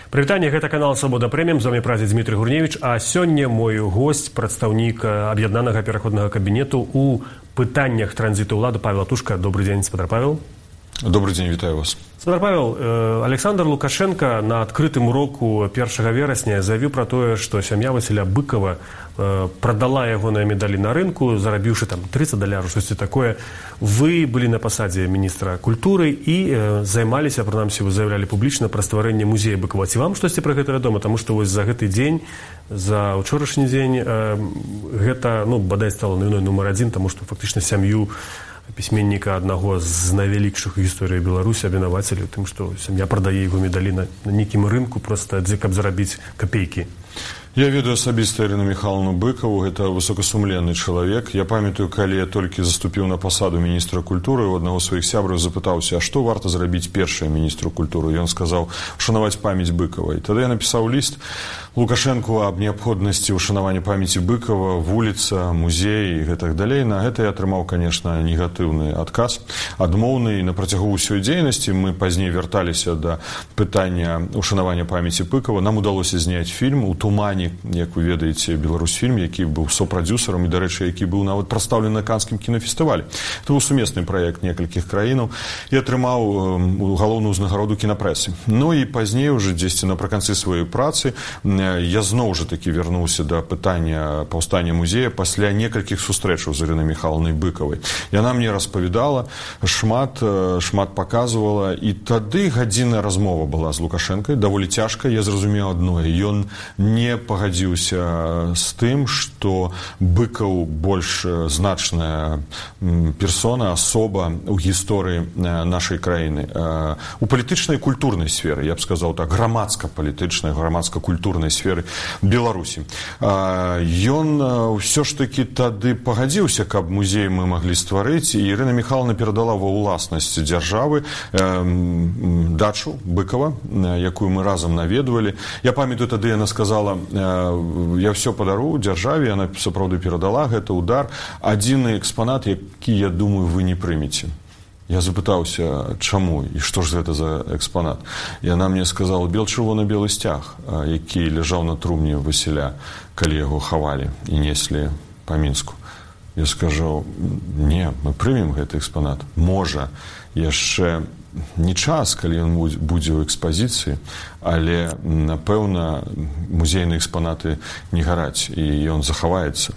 Прывітанне, гэта канал «Свабода Прэміум», з вамі прадзе Дмітрый Гурневіч, а сёння мой госць, прадстаўнік аб'яднанага пераходнага кабінету ў пытаннях транзіту ўлады Павел Атушка. Добрый дзень, спадар Павел. Добрый день, вітаю вас. Спадар Павел, Александр Лукашенко на адкрытым уроку 1 верасня заявіў пра тое, што сям'я Васіля Быкова продала ягоныя медалі на рынку, зарабіўшы там $30, штосьці такое. Вы былі на пасадзе міністра культуры і займаліся, прынамсі, вы заявлялі публічна пра стварэнне музея Быкова. Ці вам штосьці пра гэта вядома? Таму што вось за гэты дзень, за ўчорашні дзень гэта, бадай стала навіной нумар 1, таму што фактычна сям'ю пісьменніка аднаго з найвялікшых гісторыі Беларусі абвінавацілі ў тым, што сям'я прадае яго медалі на нейкім рынку проста, каб зарабіць капейкі. Я ведаю асабіста Ірыну Михайловну Быкову, гэта высокасумленны чалавек. Я памятаю, калі я толькі заступіў на пасаду міністра культуры, у аднаго з сваіх сябраў запытаўся, а што варта зрабіць першае міністру культуры? Ён сказаў, ушанаваць памяць Быкова. І тады я напісаў ліст Лукашэнку аб неабходнасці ушанавання памяці Быкова, вуліца, музей і гэтак далей. На гэта я атрымаў, конечно, негатыўны адказ, адмоўны. На працягу ўсёй дзейнасці мы пазней вярталіся да пытання ушанавання памяці Быкова. Нам удалося зняць фільм «У тумане», як вы ведаеце, Беларусьфільм, які быў сопрадзюсарам і, дарэчы, які быў нават прадстаўлены на Канскім кінафестывалі. Это быў сумесны праект некалькіх краінаў і атрымаў галоўную ўзнагароду кінапрэсы. І пазней уже дзесьці напрыканцы сваёй працы я зноў жа такі вярнуўся да пытання паўстання музея пасля некалькіх сустрэчаў з Ірынай Михайловнай Быкавай. Яна мне распавядала, шмат паказвала, і тады гадзінная размова была з Лукашэнкай, даволі цяжка. Я зразумеў адное, ён не пагадзіўся з тым, што Быкаў больш значная персона, асоба ў гісторыі нашай краіны. У палітычнай і культурнай сферы, я б сказаў так, грамадска-палітычнай, грамадска-культурнай сферы Беларусі. Ён ўсё ж такі тады пагадзіўся, каб музей мы маглі стварыць, і Ірына Михайловна перадала ва ўласнасць дзяржавы дачу Быкова, якую мы разам наведвалі. Я памятаю, тады яна сказала, я все падару дзяржаве, яна сапраўды перадала гэты удар. Адзіны экспанат, які, я думаю, вы не прымеце. Я запытаўся, чаму і што ж гэта за экспанат. Яна мне сказала, чырвона-белы сцяг, які ляжаў на трумне Васіля, калі яго хавалі і неслі па Мінску. Я скажу, не, мы прымем гэты экспанат. Можа, яшчэ не час, калі ён будзе ў экспазіцыі, але, напэўна, музейныя экспанаты не гараць, і ён захаваецца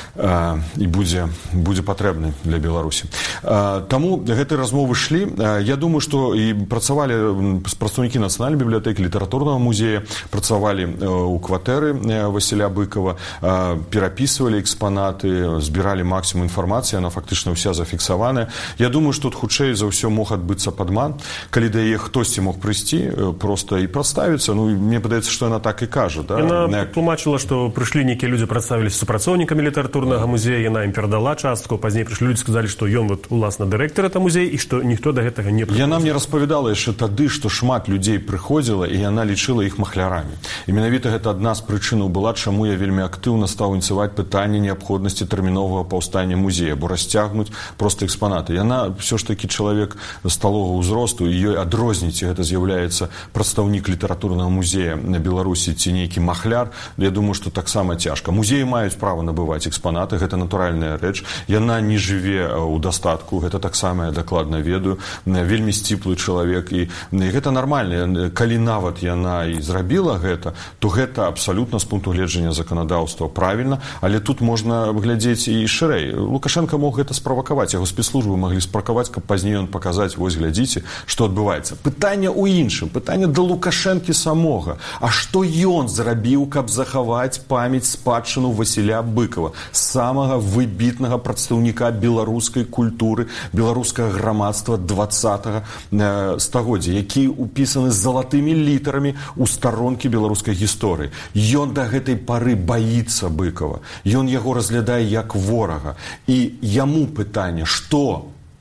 і будзе патрэбны для Беларусі. Таму гэтай размовы шлі. Я думаю, што і працавалі прадстаўнікі Нацыянальнай бібліятэкі, літаратурнага музея, працавалі ў кватэры Васіля Быкова, перапісвалі экспанаты, збіралі максімум інфармацыі, яна фактычна ўся зафіксаваная. Я думаю, што тут хутчэй за ўсё мог адбыцца падман, калі да яе хтосьці мог прыйсці проста і прадставіцца. Мне падаецца, што яна так і кажа. Яна тлумачыла, што прыйшлі нейкія людзі, прадставіліся супрацоўнікамі літаратурнага музея, яна ім перадала частку, пазней прыйшлі людзі, сказалі, што ён уласна дырэктар этого музея і што ніхто да гэтага не прыходзіў. Яна мне распавядала яшчэ тады, што шмат людзей прыходзіла, і яна лічыла іх махлярамі. І менавіта гэта адна з прычынаў была, чаму я вельмі актыўна стаў ініцыяваць пытанне неабходнасці тэрміновага паўстання музея, бо расцягнуць проста экспанаты. Яна ўсё ж такі чалавек сталога ўзросту, і ёй адрозніць, гэта з'яўляецца прадстаўнік літаратурнага музея на Беларусі ці нейкі махляр. Я думаю, што таксама цяжка. Музеі маюць права набываць экспанаты, гэта натуральная рэч. Яна не жыве ў дастатку, гэта таксама я дакладна ведаю. Вельмі сціплы чалавек, і гэта нармальна. Калі нават яна і зрабіла гэта, то гэта абсалютна з пункту гледжання заканадаўства правільна, але тут можна глядзець і шырэй. Лукашенко мог гэта справакаваць, яго спецслужбы маглі справакаваць, каб пазней ён паказаць, вось глядзіце, што адбываецца. Пытанне ў іншым, пытанне да Лукашэнкі самога. А што ён зрабіў, каб захаваць памяць спадчыну Васіля Быкова, самага выбітнага прадстаўніка беларускай культуры, беларускага грамадства 20-го стагоддзя, які упісаны залатымі літарамі ў старонкі беларускай гісторыі. Ён да гэтай пары баіцца Быкова. Ён яго разглядае як ворага. І яму пытанне, што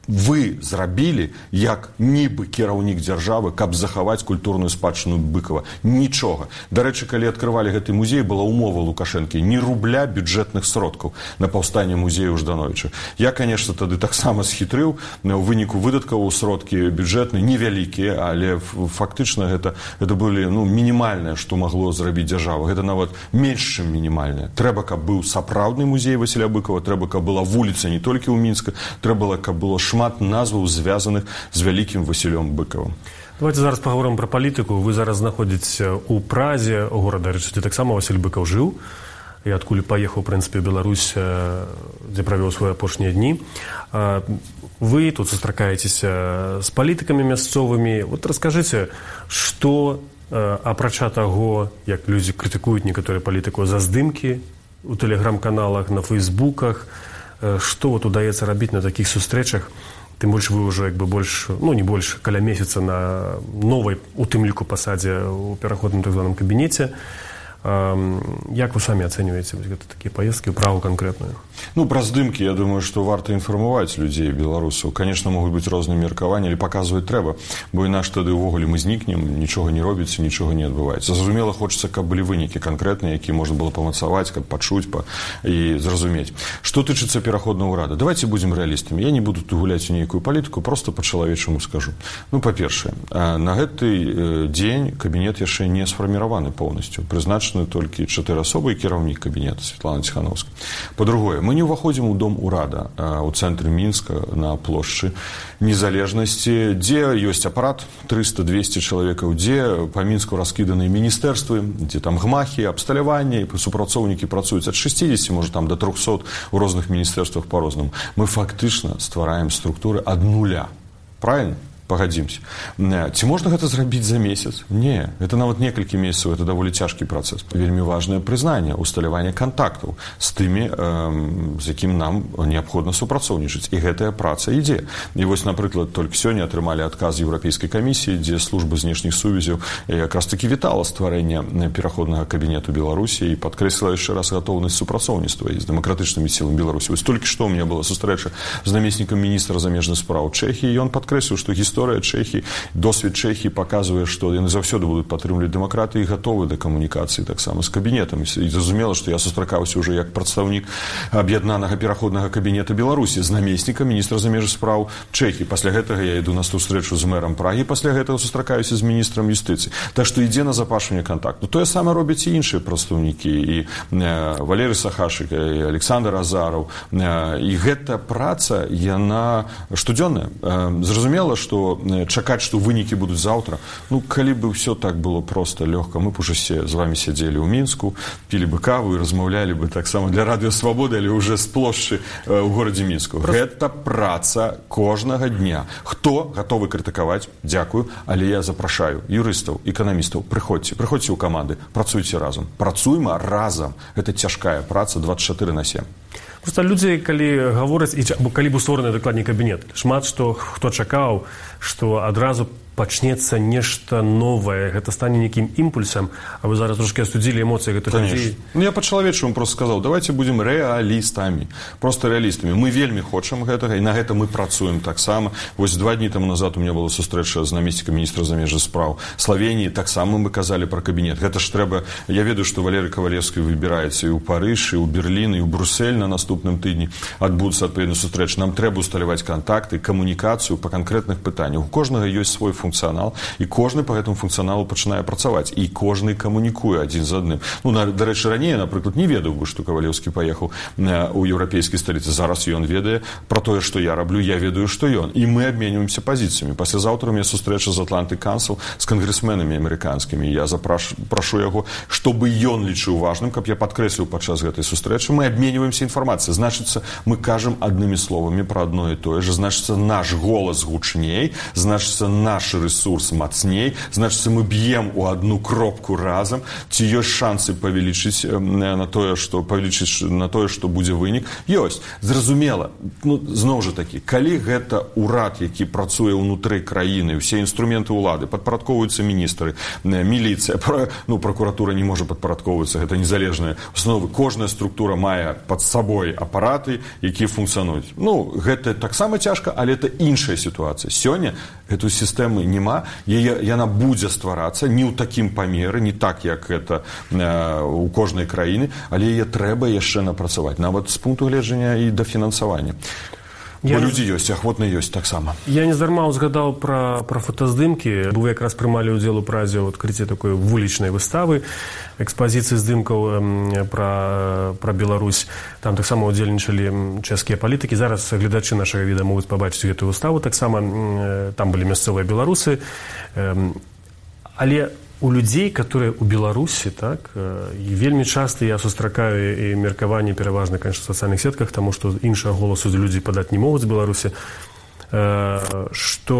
вы зрабілі як нібы кіраўнік дзяржавы, каб захаваць культурную спадчыну Быкова? Нічога. Дарэчы, калі адкрывалі гэты музей, была умова Лукашэнкі: ні рубля бюджэтных сродкаў на паўстанне музею Ждановіча. Я, конечно, тады таксама схітрыў. У выніку выдаткаў сродкі бюджэтныя невялікія, але фактычна гэта былі мінімальнае, што магло зрабіць дзяржава. Гэта нават менш, чым мінімальнае. Трэба, каб быў сапраўдны музей Васіля Быкова, трэба, каб была вуліца не толькі ў Мінска, трэба, каб было шмат назваў, звязаных з вялікім Васілём Быкавым. Давайте зараз паговорым пра палітыку. Вы зараз знаходзіцеся ў Празе, горада, дзе таксама Васіль Быкаў жыў, і адкуль паехаў, у прынцыпе, ў Беларусь, дзе правёў свае апошнія дні. Вы тут сустракаецеся з палітыкамі мясцовымі. Вот раскажыце, што, апрача таго, як людзі крытыкуюць некаторыя палітыку за здымкі у тэлеграм-каналах, на фейсбуках, што вот удаецца рабіць на такіх сустрэчах? Тым больш вы ўжо больш, не больш, каля месяца на новай, у тым ліку, пасадзе ў пераходным так званым кабінеце. Як вы самі ацэньваеце такія паездкі ў Прагу канкрэтную? Пра здымкі, я думаю, што варта інфармаваць людзей, беларусаў. Конечно, могуць быць розныя меркаванні, але паказваць трэба, бо інакш тады ўвогуле мы знікнем, нічога не робіцца, нічога не адбываецца. Зразумела, хочацца, каб былі вынікі канкрэтныя, якія можна было памацаваць, каб пачуць і зразумець. Што тычыцца пераходнага ўрада? Давайте будзем рэалістамі. Я не буду тут гуляць у нейкую палітыку, просто па-чалавечаму скажу. Па-першае, на гэты дзень кабінет яшчэ не сфарміраваны поўнасцю. Прызначаны толькі 4 асобы і кіраўнік кабінета Святлана Ціхановская. Па-другое, мы не ўваходзім у дом урада ў цэнтры Мінска на плошчы Незалежнасці, дзе ёсць апарат 300-200 чалавекаў, дзе па Мінску раскіданыя міністэрствы, дзе там гмахі, абсталяванне, і супрацоўнікі працуюць ад 60, можа там да 300 у розных міністэрствах па-рознаму. Мы фактычна ствараем структуры ад нуля. Правильно? Пагадзімся. Ці можна гэта зрабіць за месяц? Не. Это нават некалькі месяцаў, это даволі цяжкі працэс. Вельмі важнае прызнанне, усталяванне кантактаў з тымі, з якім нам неабходна супрацоўнічаць. І гэтая праца ідзе. І вось, напрыклад, толькі сёння атрымалі адказ Еўрапейскай камісіі, дзе служба знешніх сувязяў якраз такі вітала стварэнне пераходнага кабінету Беларусі і падкрэсліла яшчэ раз гатоўнасць супрацоўніцтва з дэмакратычнымі сіламі Беларусі. Вось толькі што ў мяне была сустрэча з намеснікам міністра замежных спраў Чэхіі, і ён падкрэсліў, што гісторыя Чэхіі, досвед Чэхіі паказвае, што яны заўсёды будуць падтрымліваць дэмакратыю і гатовы да камунікацыі таксама з кабінетам. І зразумела, што я сустракаўся ўжо як прадстаўнік аб'яднанага пераходнага кабінета Беларусі з намеснікам міністра замежных спраў Чэхіі. Пасля гэтага я іду на сустрэчу з мэрам Прагі, пасля гэтага сустракаюся з міністрам юстыцыі. Так што ідзе назапашванне кантакту. Тое самае робяць і іншыя прадстаўнікі, і Валерый Сахашык, і Александр Азараў. І гэта праца, яна штодзённая. Зразумела, што чакаць, што вынікі будуць заўтра. Калі бы ўсё так было проста, лёгка, мы б уже з вами сядзелі ў Мінску, пілі бы каву і размаўлялі бы таксама для Радыё Свабоды, але ўжо з плошчы ў горадзе Мінску. Гэта праца кожнага дня. Хто гатовы крытыкаваць? Дзякую, але я запрашаю юрыстаў, эканамістаў, прыходзьце ў каманды, працуйце разам. Працуйма разам. Гэта цяжкая праца 24/7. Просто людзі, калі гавораць, або калі быў створаны дакладней кабінет, шмат хто чакаў, што адразу пачнецца нешта новае, гэта стане нейкім імпульсам, а вы зараз трошки астудзілі эмоцыі гэтых людзей. Я па-чалавечаму просто сказаў, давайте будзем рэалістамі, просто рэалістамі. Мы вельмі хочам гэтага, і на гэта мы працуем таксама. Вось 2 дні таму назад у меня была сустрэча з намеснікам міністра замежных спраў Славеніі, таксама мы казалі пра кабінет. Гэта ж трэба, я ведаю, што Валерый Кавалевскі выбіраецца і ў Парыж, і ў Берлін, і ў Брюссель на наступным тыдні адбудуцца адпаведна сустрэчы. Нам трэба усталяваць кантакты, камунікацыю па канкрэтных пытаннях. У кожнага ёсць свой функцыянал, і кожны па гэтаму функцыяналу пачынае працаваць, і кожны камунікуе адзін з адным. Дарэчы, раней, напрыклад, не ведаў бы, што Кавалеўскі паехаў у еўрапейскай сталіцы. Зараз ён ведае пра тое, што я раблю, я ведаю, што ён. І мы абменьваемся пазіцыямі. Паслязаўтра у мяне сустрэча з Атлантык Кансел з кангрэсменамі амерыканскімі. Я прашу яго, чтобы ён лічыў важным, каб я падкрэсліў падчас гэтай сустрэчы. Мы абменьваемся інфармацыяй. Значыцца, мы кажам аднымі словамі пра адно і тое ж. Значыцца, наш голас гучней, значыцца, наш наш ресурс мацней, значыць, мы б'ем у одну кропку разам, ці ёсць шансы павялічыць на тое, што будзе вынік? Ёсць. Зразумела, зноў жа такі, калі гэта ўрад, які працуе ўнутры краіны, усе інструменты ўлады, падпарадкоўваюцца міністры, міліцыя, пракуратура не можа падпарадкоўвацца, гэта незалежная установа, кожная структура мае пад сабой апараты, якія функцыянуюць. Гэта таксама цяжка, але это іншая сітуацыя. Сёння гэту сістэмы няма, яна будзе стварацца не ў такім памеры, не так, як гэта у кожнай краіны, але яе трэба яшчэ напрацаваць, нават з пункту гледжання і да фінансавання. Бо людзі ёсць, ахвотна ёсць таксама. Я нездарма узгадаў пра фотаздымкі. Вы якраз прымалі ўдзел у празе ў адкрыцці такой вулічнай выставы, экспазіцыі здымкаў пра Беларусь. Там таксама ўдзельнічалі чэшскія палітыкі. Зараз гледачы нашага відэа могуць пабачыць гэтую выставу. Таксама там былі мясцовыя беларусы. Але у людзей, которые у Беларусі, так, і вельмі часта я сустракаю і меркаванні пераважна, конечно, в сацыяльных сетках, таму што іншага голасу людзі падаць не могуць з Беларусі, што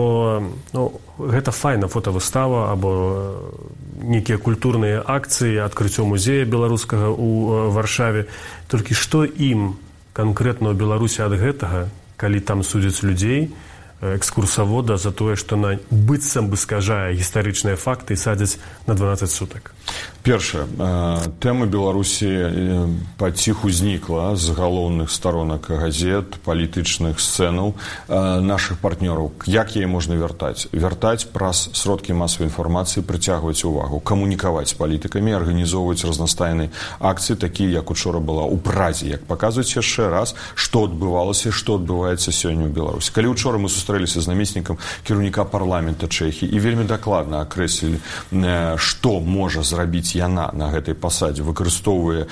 гэта файна фотавыстава або нейкія культурныя акцыі, адкрыццё музея беларускага ў Варшаве. Толькі што ім канкрэтна ў Беларусі ад гэтага, калі там судзяць людзей, экскурсавода за тое, што на быццам бы скажае гістарычныя факты і садзяць на 12 сутак? Першае, тэма Беларусі паціху знікла з галоўных сторонак газет, палітычных сцэнаў нашых партнёраў. Як яе можна вяртаць? Вяртаць праз сродкі масавай інфармацыі, прыцягваць увагу, камунікаваць з палітыкамі, арганізоўваць разнастайныя акцыі, такія, як учора была ў Празе, як паказваць яшчэ раз, што адбывалася, што адбываецца сёння ў Беларусі. Калі учора мы сустрэліся з намеснікам кіраўніка парламента Чэхіі і вельмі дакладна акрэслілі, што можа зрабіць яна на гэтай пасадзе, выкарыстоўвае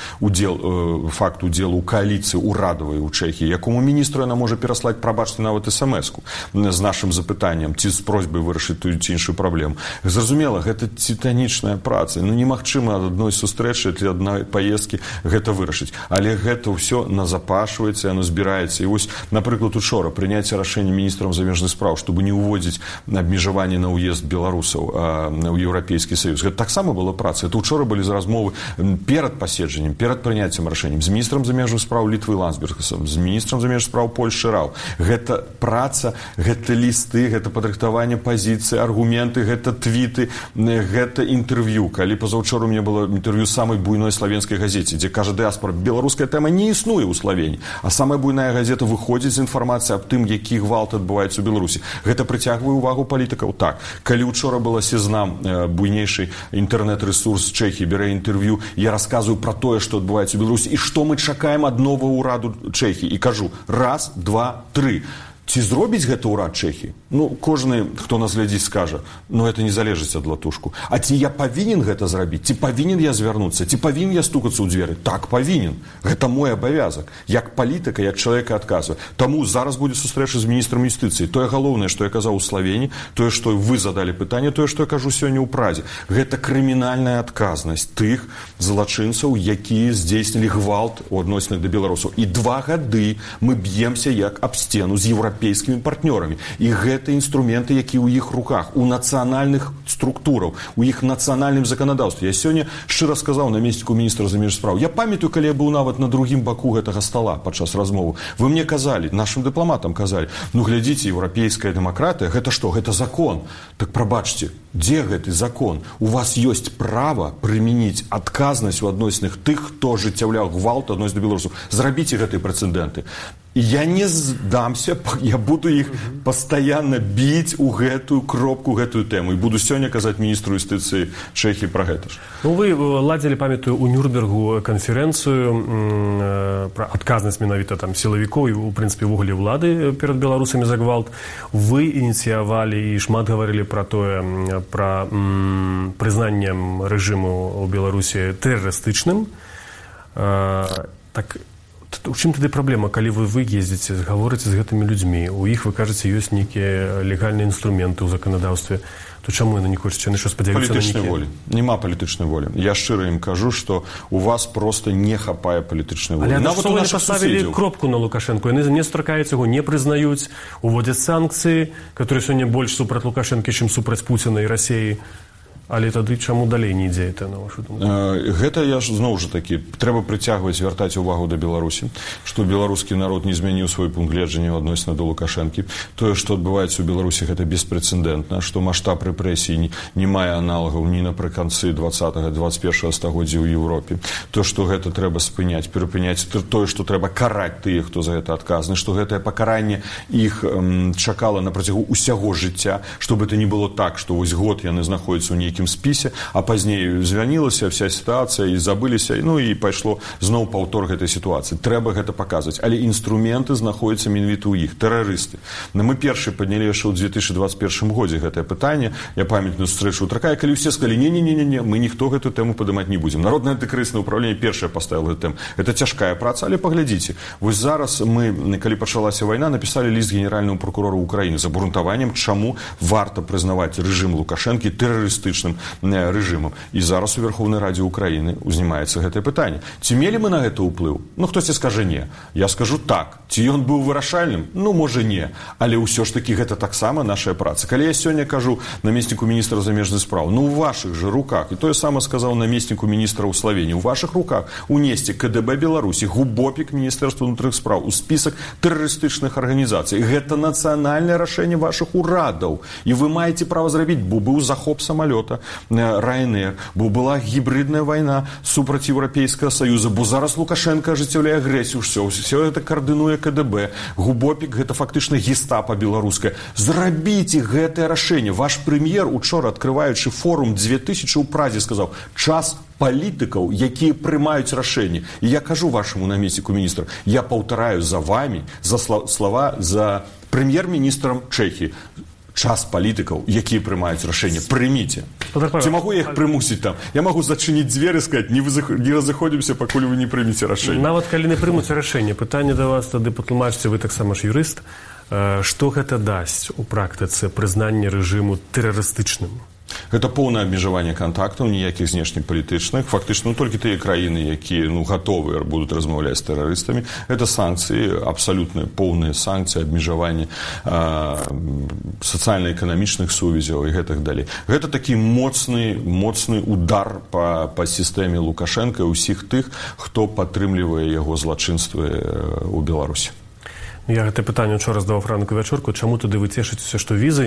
факт удзелу ў кааліцыі урадавай у Чэхіі, якому міністру яна можа пераслаць, прабачце, нават смс-ку з нашым запытаннем ці з просьбай вырашыць тую ці іншую праблему. Зразумела, гэта титанічная праца. Немагчыма ад адной сустрэчы ці адной паездкі гэта вырашыць. Але гэта ўсё назапашваецца, яно збіраецца. І вось, напрыклад, учора прыняцце рашэння міністрам замежных спраў, чтобы не уводзіць абмежаванне на ўезд беларусаў ў Еўрапейскі Саюз. Гэта таксама была праца. Это учора былі размовы перад паседжаннем, перад прыняццем рашэннем з міністрам замежных спраў Літвы Ландсбергасам, з міністрам замежных спраў Польшчы Рау. Гэта праца, гэта лісты, гэта падрыхтаванне пазіцыі, аргументы, гэта твіты, гэта інтэрв'ю. Калі пазаўчора у мяне было інтэрв'ю самай буйной славенскай газеце, дзе кажа дыаспора, беларуская тэма не існуе ў Славені, а самая буйная газета выходзіць з інфармацыі аб тым, які гвалт адбываецца ў Беларусі. Гэта прыцягвае увагу палітыкаў. Так, калі учора была Сезнам, буйнейшы інтэрнэт-рэсурс Чэхіі, бярэ інтэрв'ю, я расказваю пра тое, што адбываецца ў Беларусі і што мы чакаем ад новага ўраду Чэхіі. І кажу, раз, два, тры. Ці зробіць гэта ўрад Чэхіі? Кожны, хто нас глядзіць, скажа, это не залежыць ад латушку. А ці я павінен гэта зрабіць? Ці павінен я звярнуцца? Ці павінен я стукацца ў дзверы? Так, павінен. Гэта мой абавязак. Як палітыка, як чалавека адказвае. Таму зараз будзе сустрэча з міністрам юстыцыі. Тое галоўнае, што я казаў у Славені, тое, што вы задалі пытанне, тое, што я кажу сёння ў Празе. Гэта крымінальная адказнасць тых злачынцаў, якія здзейснілі гвалт у адносінах да беларусаў. І 2 гады мы б'емся як аб сцену з еўрапейскімі партнёрамі. І гэта інструменты, якія ў іх руках, у нацыянальных структураў, у іх нацыянальным заканадаўстве. Я сёння шчыра сказаў намесніку міністра замежных спраў. Я памятаю, калі я быў нават на другім баку гэтага стала падчас размовы. Вы мне казалі, нашым дыпламатам казалі, глядзіце, еўрапейская дэмакратыя, гэта што? Гэта закон. Так прабачце, дзе гэты закон? У вас ёсць права прымяніць адказнасць у адносінах тых, хто ажыццяўляў гвалт адносін да беларусаў. Зрабіце гэтыя прэцэдэнты. Я не здамся, я буду іх пастаянна біць у гэтую кропку, гэтую тэму. І буду сёння казаць міністру юстыцыі Чэхіі пра гэта ж. Вы ладзілі, памятаю, у Нюрнбергу канферэнцыю пра адказнасць менавіта там сілавікоў і, у прынцыпе, ўвогуле ўлады перад беларусамі за гвалт. Вы ініцыявалі і шмат гаварылі пра тое, пра прызнаннем рэжыму ў Беларусі тэрарыстычным. Так, У чым тады праблема, калі вы ездзіце, гаворыце з гэтымі людзьмі, у іх, вы кажаце, ёсць нейкія легальныя інструменты ў заканадаўстве, то чаму яны не хочуць? Яны што, спадзяюцца на палітычнай волі. Няма палітычнай волі. Я шчыра ім кажу, што у вас просто не хапае палітычнай волі. Але нават у нашых паставілі кропку на Лукашэнку. Яны не сустракаюць яго, не прызнаюць, уводзяць санкцыі, которые сёння больш супраць Лукашэнкі, чым супраць Пуціна і Расіі. Але тады чаму далей не ідзе это, на вашу думку? Гэта я ж зноў жа такі, трэба прыцягваць, вяртаць увагу да Беларусі, што беларускі народ не змяніў свой пункт гледжання адносна да Лукашэнкі. Тое, што адбываецца ў Беларусі, гэта беспрэцэдэнтна, што маштаб рэпрэсій не мае аналагаў ні напрыканцы 20-21 стагоддзя ў Еўропе. То, што гэта трэба спыняць, перапыняць, тое, што трэба караць тых, хто за гэта адказны, што гэтае пакаранне іх чакала на працягу ўсяго жыцця, чтобы это не было так, што вось год яны знаходзяцца ў нейкім спісе, а пазней звянілася вся сітуацыя і забыліся, ну і пайшло зноў паўтор гэтай сітуацыі. Трэба гэта паказваць. Але інструменты знаходзяцца менавіта ў іх, тэрарысты. Мы першы паднялі яшчэ ў 2021 годзе гэтае пытанне. Я памятную сустрэчу такая, калі ўсе сказалі, не, мы ніхто гэту тэму падымаць не будзем. Народнае антыкрызнае ўправленне першае паставіла гэту тэму. Это цяжкая праца, але паглядзіце. Вось зараз мы, калі пачалася вайна, напісалі ліст генеральнаму прокурору Украіны з абгрунтаваннем, чаму варта прызнаваць рэжым Лукашэнкі тэрарыстычным рэжымам. І зараз у Верховнай Радзе Украіны узнімаецца гэтае пытанне. Ці мелі мы на гэта ўплыў? Ну, хтосьці скажа не. Я скажу так. Ці ён быў вырашальным? Ну, можа, не. Але ўсё ж такі гэта таксама нашая праца. Калі я сёння кажу намесніку міністра замежных спраў, ну, у вашых же руках, і тое сама сказаў намесніку міністра ў Славенії, у вашых руках унесці КДБ Беларусі, губопік Міністэрства ўнутраных спраў у спісак тэрарыстычных арганізацый. Гэта нацыянальнае рашэнне вашых урадаў. І вы маеце права зрабіць, бо быў захоп самалёта Ryanair, бо была гібридная вайна супраць Еўрапейскага Саюза, бо зараз Лукашенко ажыццяўляе агрэсію, ўсё гэта каардынуе КДБ, губопік гэта фактычна гестапа беларускае. Зрабіце гэтае рашэнне. Ваш прэм'ер учора, адкрываючы форум 2000 у Празе, сказаў: час палітыкаў, якія прымаюць рашэнне. І я кажу вашаму намесніку міністра, я паўтараю за вами, за слова за прэм'ер-міністрам Чэхіі. Час палітыкаў, якія прымаюць рашэнне, прыміце. Ці магу я іх прымусіць там? Я магу зачыніць дзверы, сказаць, не разыходзімся, пакуль вы не прымеце рашэнне. Нават калі не прымуць рашэнне, пытанне да вас тады патлумачце, вы таксама ж юрыст, што гэта дасць у практыцы прызнання рэжыму тэрарыстычным? Гэта поўнае абмежаванне кантактаў, ніякіх знешнепалітычных. Фактычна, толькі тыя краіны, якія гатовыя будуць размаўляць з тэрарыстамі. Гэта санкцыі, абсалютныя поўныя санкцыі, абмежаванне сацыяльна-эканамічных сувязяў і гэтак далей. Гэта такі моцны удар па сістэме Лукашэнка і ўсіх тых, хто падтрымлівае яго злачынствы ў Беларусі. Я гэтае пытанне учора здаваў ранку вячорку. Чаму тады вы цешыцеся, што візы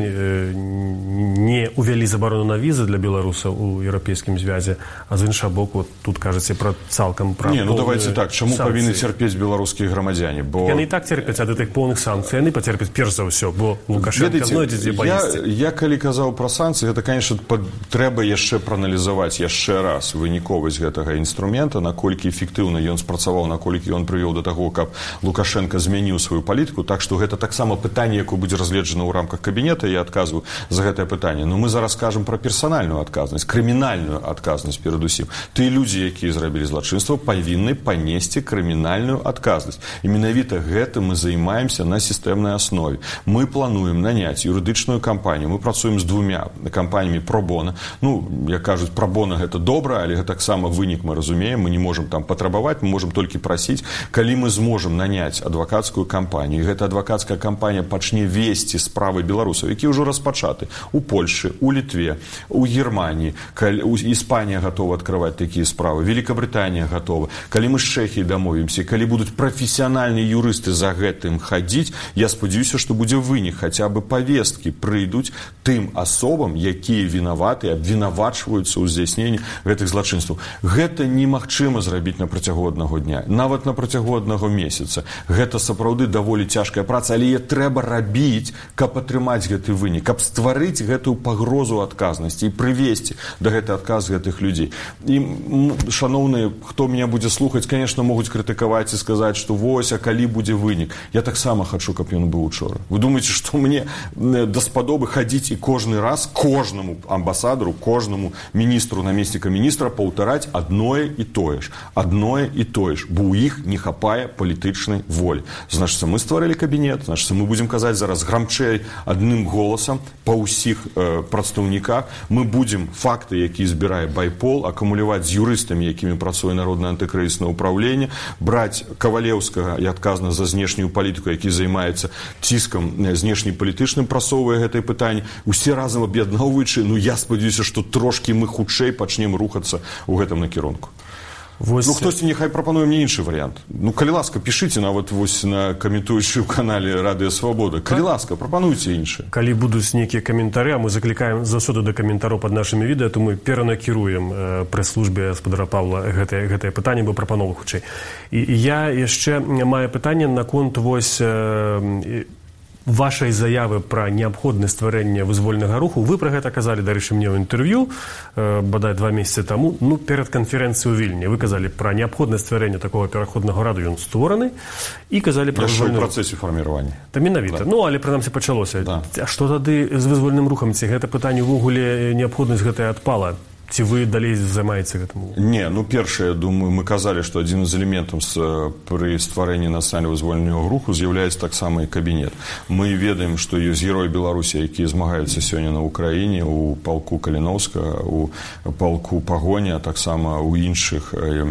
не увялі забарону на візы для беларусаў у еўрапейскім звязе, а з іншага боку, тут кажаце пра цалкам пра не, ну давайте так, чаму павінны цярпець беларускія грамадзяне? Бо яны і так церпяць ад гэтых поўных санкцый, яны пацерпяць перш за ўсё, бо Лукашенко знойдзе дзе паесці. Я калі казаў пра санкцыі, гэта, конечно, трэба яшчэ прааналізаваць яшчэ раз выніковасць гэтага інструмента, наколькі эфектыўна ён спрацаваў, наколькі ён прывёў да таго, каб Лукашенко змяніў сваю палітыку, так што гэта таксама пытанне, якое будзе разгледжана ў рамках кабінета, я адказваю за гэтае пытанне. Но мы зараз кажам пра персанальную адказнасць, крымінальную адказнасць перадусім. Тыя людзі, якія зрабілі злачынства, павінны панесці крымінальную адказнасць. І менавіта гэтым мы займаемся на сістэмнай аснове. Мы плануем наняць юрыдычную кампанію. Мы працуем з двумя кампаніямі пробона. Ну, як кажуць, пробона гэта добра, але гэта таксама вынік мы разумеем. Мы не можам там патрабаваць, мы можам толькі прасіць. Калі мы зможам наняць адвакацкую кампанію, гэта адвакацкая кампанія пачне весці справы беларусаў, якія ўжо распачаты у Польшы, у Літве, у Германіі, Іспанія гатова адкрываць такія справы, Великабрытанія гатова. Калі мы з Чэхіяй дамовімся, калі будуць прафесіянальныя юрысты за гэтым хадзіць, я спадзяюся, што будзе вынік, хаця бы павесткі прыйдуць тым асобам, якія вінаваты, абвінавачваюцца ў здзяйсненні гэтых злачынстваў. Гэта немагчыма зрабіць на працягу аднаго дня, нават на працягу аднаго месяца. Гэта сапраўды даволі даволі цяжкая праца, але яе трэба рабіць, каб атрымаць гэты вынік, каб стварыць гэтую пагрозу адказнасці і прывесці да гэтай адказ гэтых людзей. І, шановныя, хто мяне будзе слухаць, конечно, могуць крытыкаваць і сказаць, што вось, а калі будзе вынік. Я таксама хачу, каб ён быў учора. Вы думаеце, што мне даспадобы хадзіць і кожны раз кожнаму амбасадару, кожнаму міністру, намесніка міністра паўтараць адное і тое ж, бо ў іх не хапае палітычнай волі. Значыцца, мы стварылі кабінет, значыцца, мы будзем казаць зараз грамчэй адным голасам па ўсіх прадстаўніках. Мы будзем факты, які збірае байпол, акумуляваць з юрыстамі, якімі працуе Народнае антыкрызіснае ўпраўленне, браць Кавалеўскага і адказна за знешнюю палітыку, які займаецца ціскам знешнепалітычным, прасоўвае гэтае пытанне, усе разам аб'ядноўваючы, я спадзяюся, што трошкі мы хутчэй пачнем рухацца ў гэтым накірунку. Хтосьці няхай прапануе мне іншы варыянт. Калі ласка, пішыце нават вось на каментуючы ў канале Радыё Свабода. Калі ласка, прапануйце іншыя. Калі будуць нейкія каментары, а мы заклікаем заўсёды да каментараў пад нашымі відэа, то мы перанакіруем прэс-службе гаспадара Павла гэтае пытанне, бо прапановы хутчэй. І я яшчэ маю пытанне наконт вось вашай заявы пра неабходнасць стварэння вызвольнага руху. Вы пра гэта казалі, дарэчы, мне ў інтэрв'ю, бадай 2 месяцы таму, перад канферэнцыяй у Вільні. Вы казалі пра неабходнасць стварэння такога пераходнага раду, ён створаны, і казалі пра вызвольны рух. У працэсе фарміравання. Та менавіта. Але прынамсі пачалося. А што тады з вызвольным рухам? Ці гэта пытанне ўвогуле неабходнасць гэтая адпала? Ці вы далей займаеце гэтым? Не, першае, думаю, мы казалі, што адзін з элементаў пры стварэнні нацыянальнага вызвольнага руху з'яўляецца таксама і кабінет. Мы ведаем, што ёсць героі Беларусі, якія змагаюцца сёння на Ўкраіне, у палку Каліноўскага, у палку Пагоні, а таксама ў іншых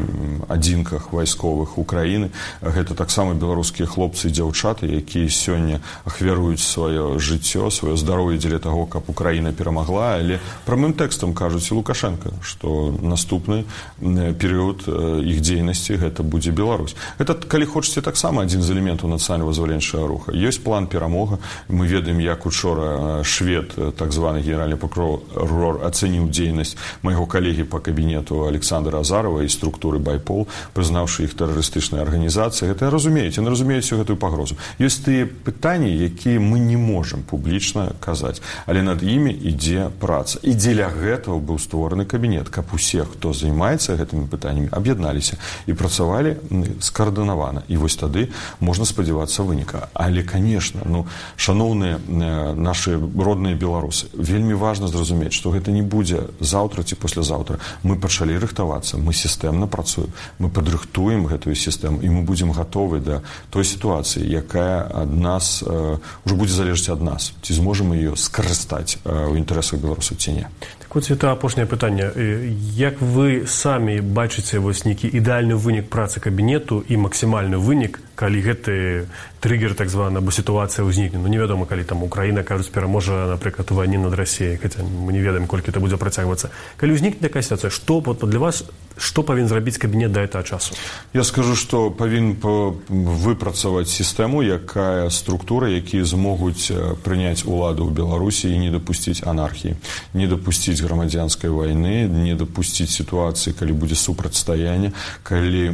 адзінках вайсковых Украіны. Гэта таксама беларускія хлопцы і дзяўчаты, якія сёння ахвяруюць сваё жыццё, сваё здароўе дзеля таго, каб Украіна перамагла, але прамым тэкстам кажуць і Лукашенко, што наступны перыяд іх дзейнасці гэта будзе Беларусь. Гэта, калі хочаце, таксама адзін з элементаў нацыянальна-вызваленчага руха. Ёсць план перамога. Мы ведаем, як учора швед, так званы генеральны прокурор, ацэніў дзейнасць майго калегі па кабінету Александра Азарова і структуры байпол, прызнаўшы іх тэрарыстычнай арганізацыяй. Гэта разумеюць, яны разумеюць всю гэтую пагрозу. Ёсць тыя пытанні, якія мы не можам публічна казаць, але над імі ідзе праца. І дзеля гэтага быў створаны кабінет, каб усе, хто займаецца гэтымі пытаннямі, аб'ядналіся і працавалі скаардынавана. І вось тады можна спадзявацца выніка. Але, конечно, шановныя нашы родныя беларусы, вельмі важна зразумець, што гэта не будзе заўтра ці паслязаўтра. Мы пачалі рыхтавацца, мы сістэмна працуем, мы падрыхтуем гэтую сістэму, і мы будзем гатовы да той сітуацыі, якая ад нас ўжо будзе залежаць ад нас. Ці зможам мы ее скарыстаць у інтарэсах беларусаў ці не. От это апошняе пытанне. Як вы самі бачыце вось нейкі ідэальны вынік працы кабінету і максімальны вынік, калі гэты триггер, так званы, або сітуацыя ўзнікне? Невядома, калі там Украіна, кажуць, пераможа, напрыклад, у вайне над Расіяй, хаця мы не ведаем, колькі это будзе працягвацца. Калі ўзнікне такая сітуацыя, што для вас, што павінен зрабіць кабінет да гэтага часу? Я скажу, што павінен выпрацаваць сістэму, якая структура, якія змогуць прыняць уладу ў Беларусі і не дапусціць анархіі, не дапусціць грамадзянскай вайны, не дапусціць сітуацыі, калі будзе супрацьстаянне, калі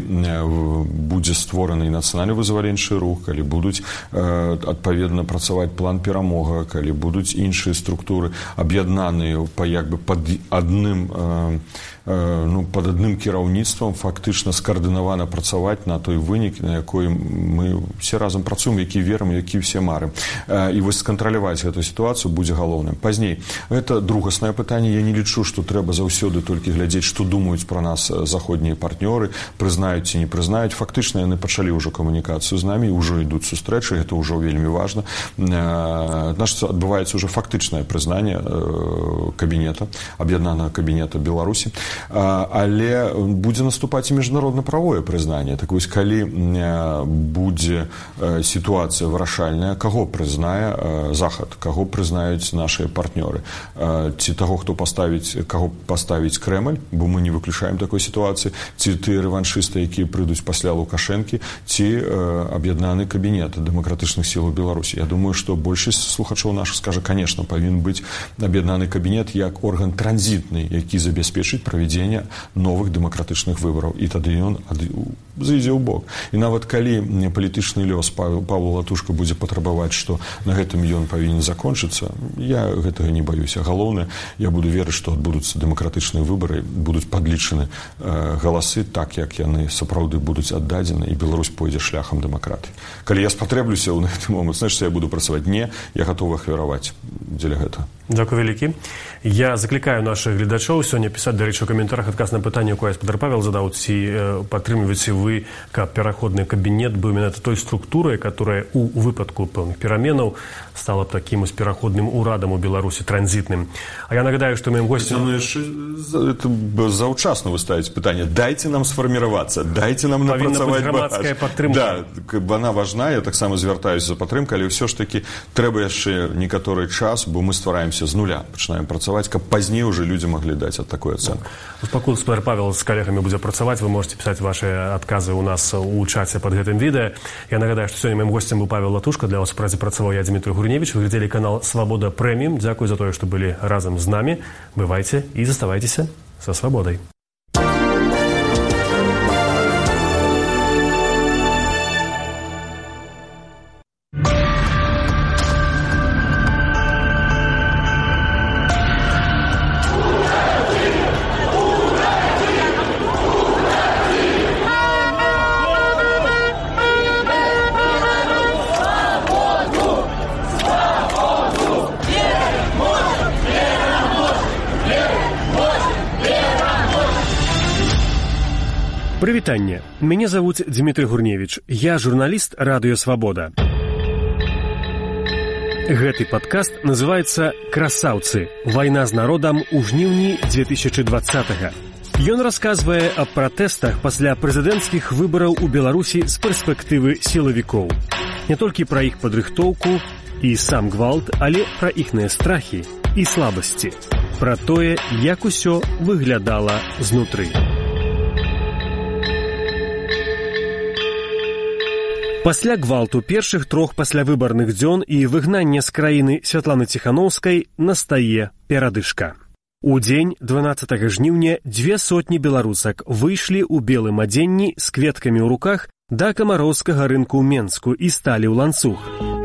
будзе створаны нацыянальна-вызваленчы рух, калі будуць адпаведна працаваць план перамога, калі будуць іншыя структуры аб'яднаныя пад адным кіраўніцтвам, фактычна скаардынавана працаваць на той вынік, на якой мы все разам працуем, які верым, які все марым. І вось скантраляваць гэту сітуацыю будзе галоўным. Пазней, гэта другаснае пытанне. Я не лічу, што трэба заўсёды толькі глядзець, што думаюць пра нас заходнія партнёры, прызнаюць ці не прызнаюць. Фактычна яны пачалі ўжо камунікацыю з намі, ўжо ідуць сустрэчы, гэта ўжо вельмі важна. Значыць, адбываецца ўжо фактычнае прызнанне кабінета, аб'яднанага кабінета Беларусі. Але будзе наступаць і міжнародна-правое прызнанне. Так вось, калі будзе сітуацыя вырашальная, каго прызнае Захад, каго прызнаюць нашыя партнёры, ці таго, каго паставіць Крэмль, бо мы не выключаем такой сітуацыі, ці тыя рэваншысты, якія прыйдуць пасля Лукашэнкі, ці аб'яднаны кабінет дэмакратычных сілаў Беларусі. Я думаю, што большасць слухачоў нашых скажа, конечно, павінен быць аб'яднаны кабінет як орган транзітны, які забяспечыць правядзенне новых новых дэмакратычных выбараў, і тады ён зайдзе ў бок. І нават калі палітычны лёс Павла Латушка будзе патрабаваць, што на гэтым ён павінен закончыцца, я гэтага не баюся. Галоўнае, я буду верыць, што адбудуцца дэмакратычныя выбары, будуць падлічаны галасы так, як яны сапраўды будуць аддадзены, і Беларусь пойдзе шляхам дэмакратыі. Калі я спатрэблюся ў гэты момант, значыць, я буду працаваць. Не, я гатовы ахвяраваць дзеля гэтага. Дзякуй вялікі. Я заклікаю наших гледачоў сёння пісаць, дарэчы, у каментарах адказ на пытанне, якое спадар Павел задаў, ці падтрымліваеце вы, каб пераходны кабінет быў менавіта той структурай, которая у выпадку пэўных пераменаў стала б такім пераходным урадам у Беларусі, транзітным. А я нагадаю, што моим гостем... Это заўчасна вы ставіце пытанне. Дайце нам сфарміравацца, дайце нам напрацаваць грамадская падтрымка. Да, она важна, я таксама звяртаюся за падтрымкай, але ўсё ж такі трэба яшчэ некаторы час, бо мы ствараемся з нуля, пачынаем працаваць, каб пазней уже людзі маглі даць ад такой ацэнкі. Пакуль спадар Павел з калегамі будзе працаваць, вы можете пісаць ваши адказы у нас у чаце под гэтым відэа. Я нагадаю, што сёння моим гостем быў Павел Латушка, для вас працы працаваў я, Дмітрий Гурневич. Вы глядзелі канал «Свабода Прэміум». Дзякуй за тое, што былі разам з намі. Бывайце і заставайцеся са свабодай. Прывітанне. Мяне завуць Дмітрий Гурневич. Я журналіст радыё «Свабода». Гэты падкаст называецца «Красаўцы. Вайна з народам у жніўні 2020-го». Ён расказвае аб пратэстах пасля прэзідэнцкіх выбараў у Беларусі з перспектывы сілавікоў. Не толькі пра іх падрыхтоўку і сам гвалт, але пра іхныя страхі і слабасці. Пра тое, як усё выглядала знутры. Пасля гвалту першых 3 паслявыбарных дзён і выгнання з краіны Святланы Ціханаўскай настае перадышка. У дзень 12 жніўня 200 беларусак выйшлі ў белым адзенні з кветкамі ў руках да камароўскага рынку ў Менску і сталі ў ланцуг.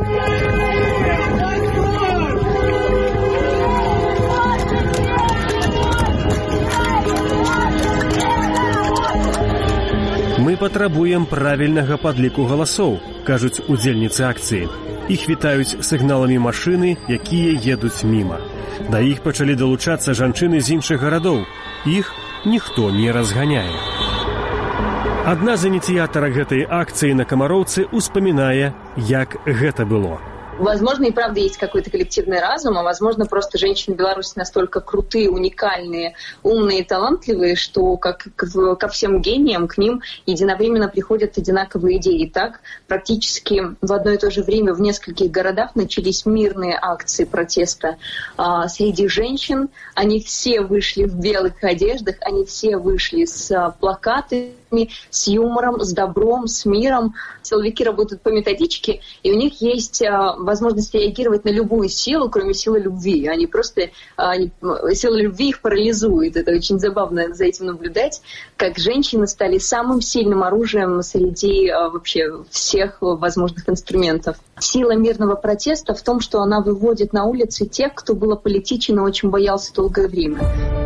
Мы патрабуем правільнага падліку галасоў, кажуць удзельніцы акцыі. Іх вітаюць сігналамі машыны, якія едуць міма. Да іх пачалі далучацца жанчыны з іншых гарадоў. Іх ніхто не разганяе. Адна з ініцыятарак гэтай акцыі на Камароўцы успамінае, як гэта было. Возможно, и правда есть какой-то коллективный разум, а возможно, просто женщины Беларуси настолько крутые, уникальные, умные, талантливые, что как ко всем гениям к ним единовременно приходят одинаковые идеи. И так практически в одно и то же время в нескольких городах начались мирные акции протеста среди женщин. Они все вышли в белых одеждах, они все вышли с плакатами, с юмором, с добром, с миром. Силовики работают по методичке, и у них есть возможность реагировать на любую силу, кроме силы любви. Они просто... сила любви их парализует. Это очень забавно за этим наблюдать, как женщины стали самым сильным оружием среди вообще всех возможных инструментов. Сила мирного протеста в том, что она выводит на улицы тех, кто был аполитичен и очень боялся долгое время.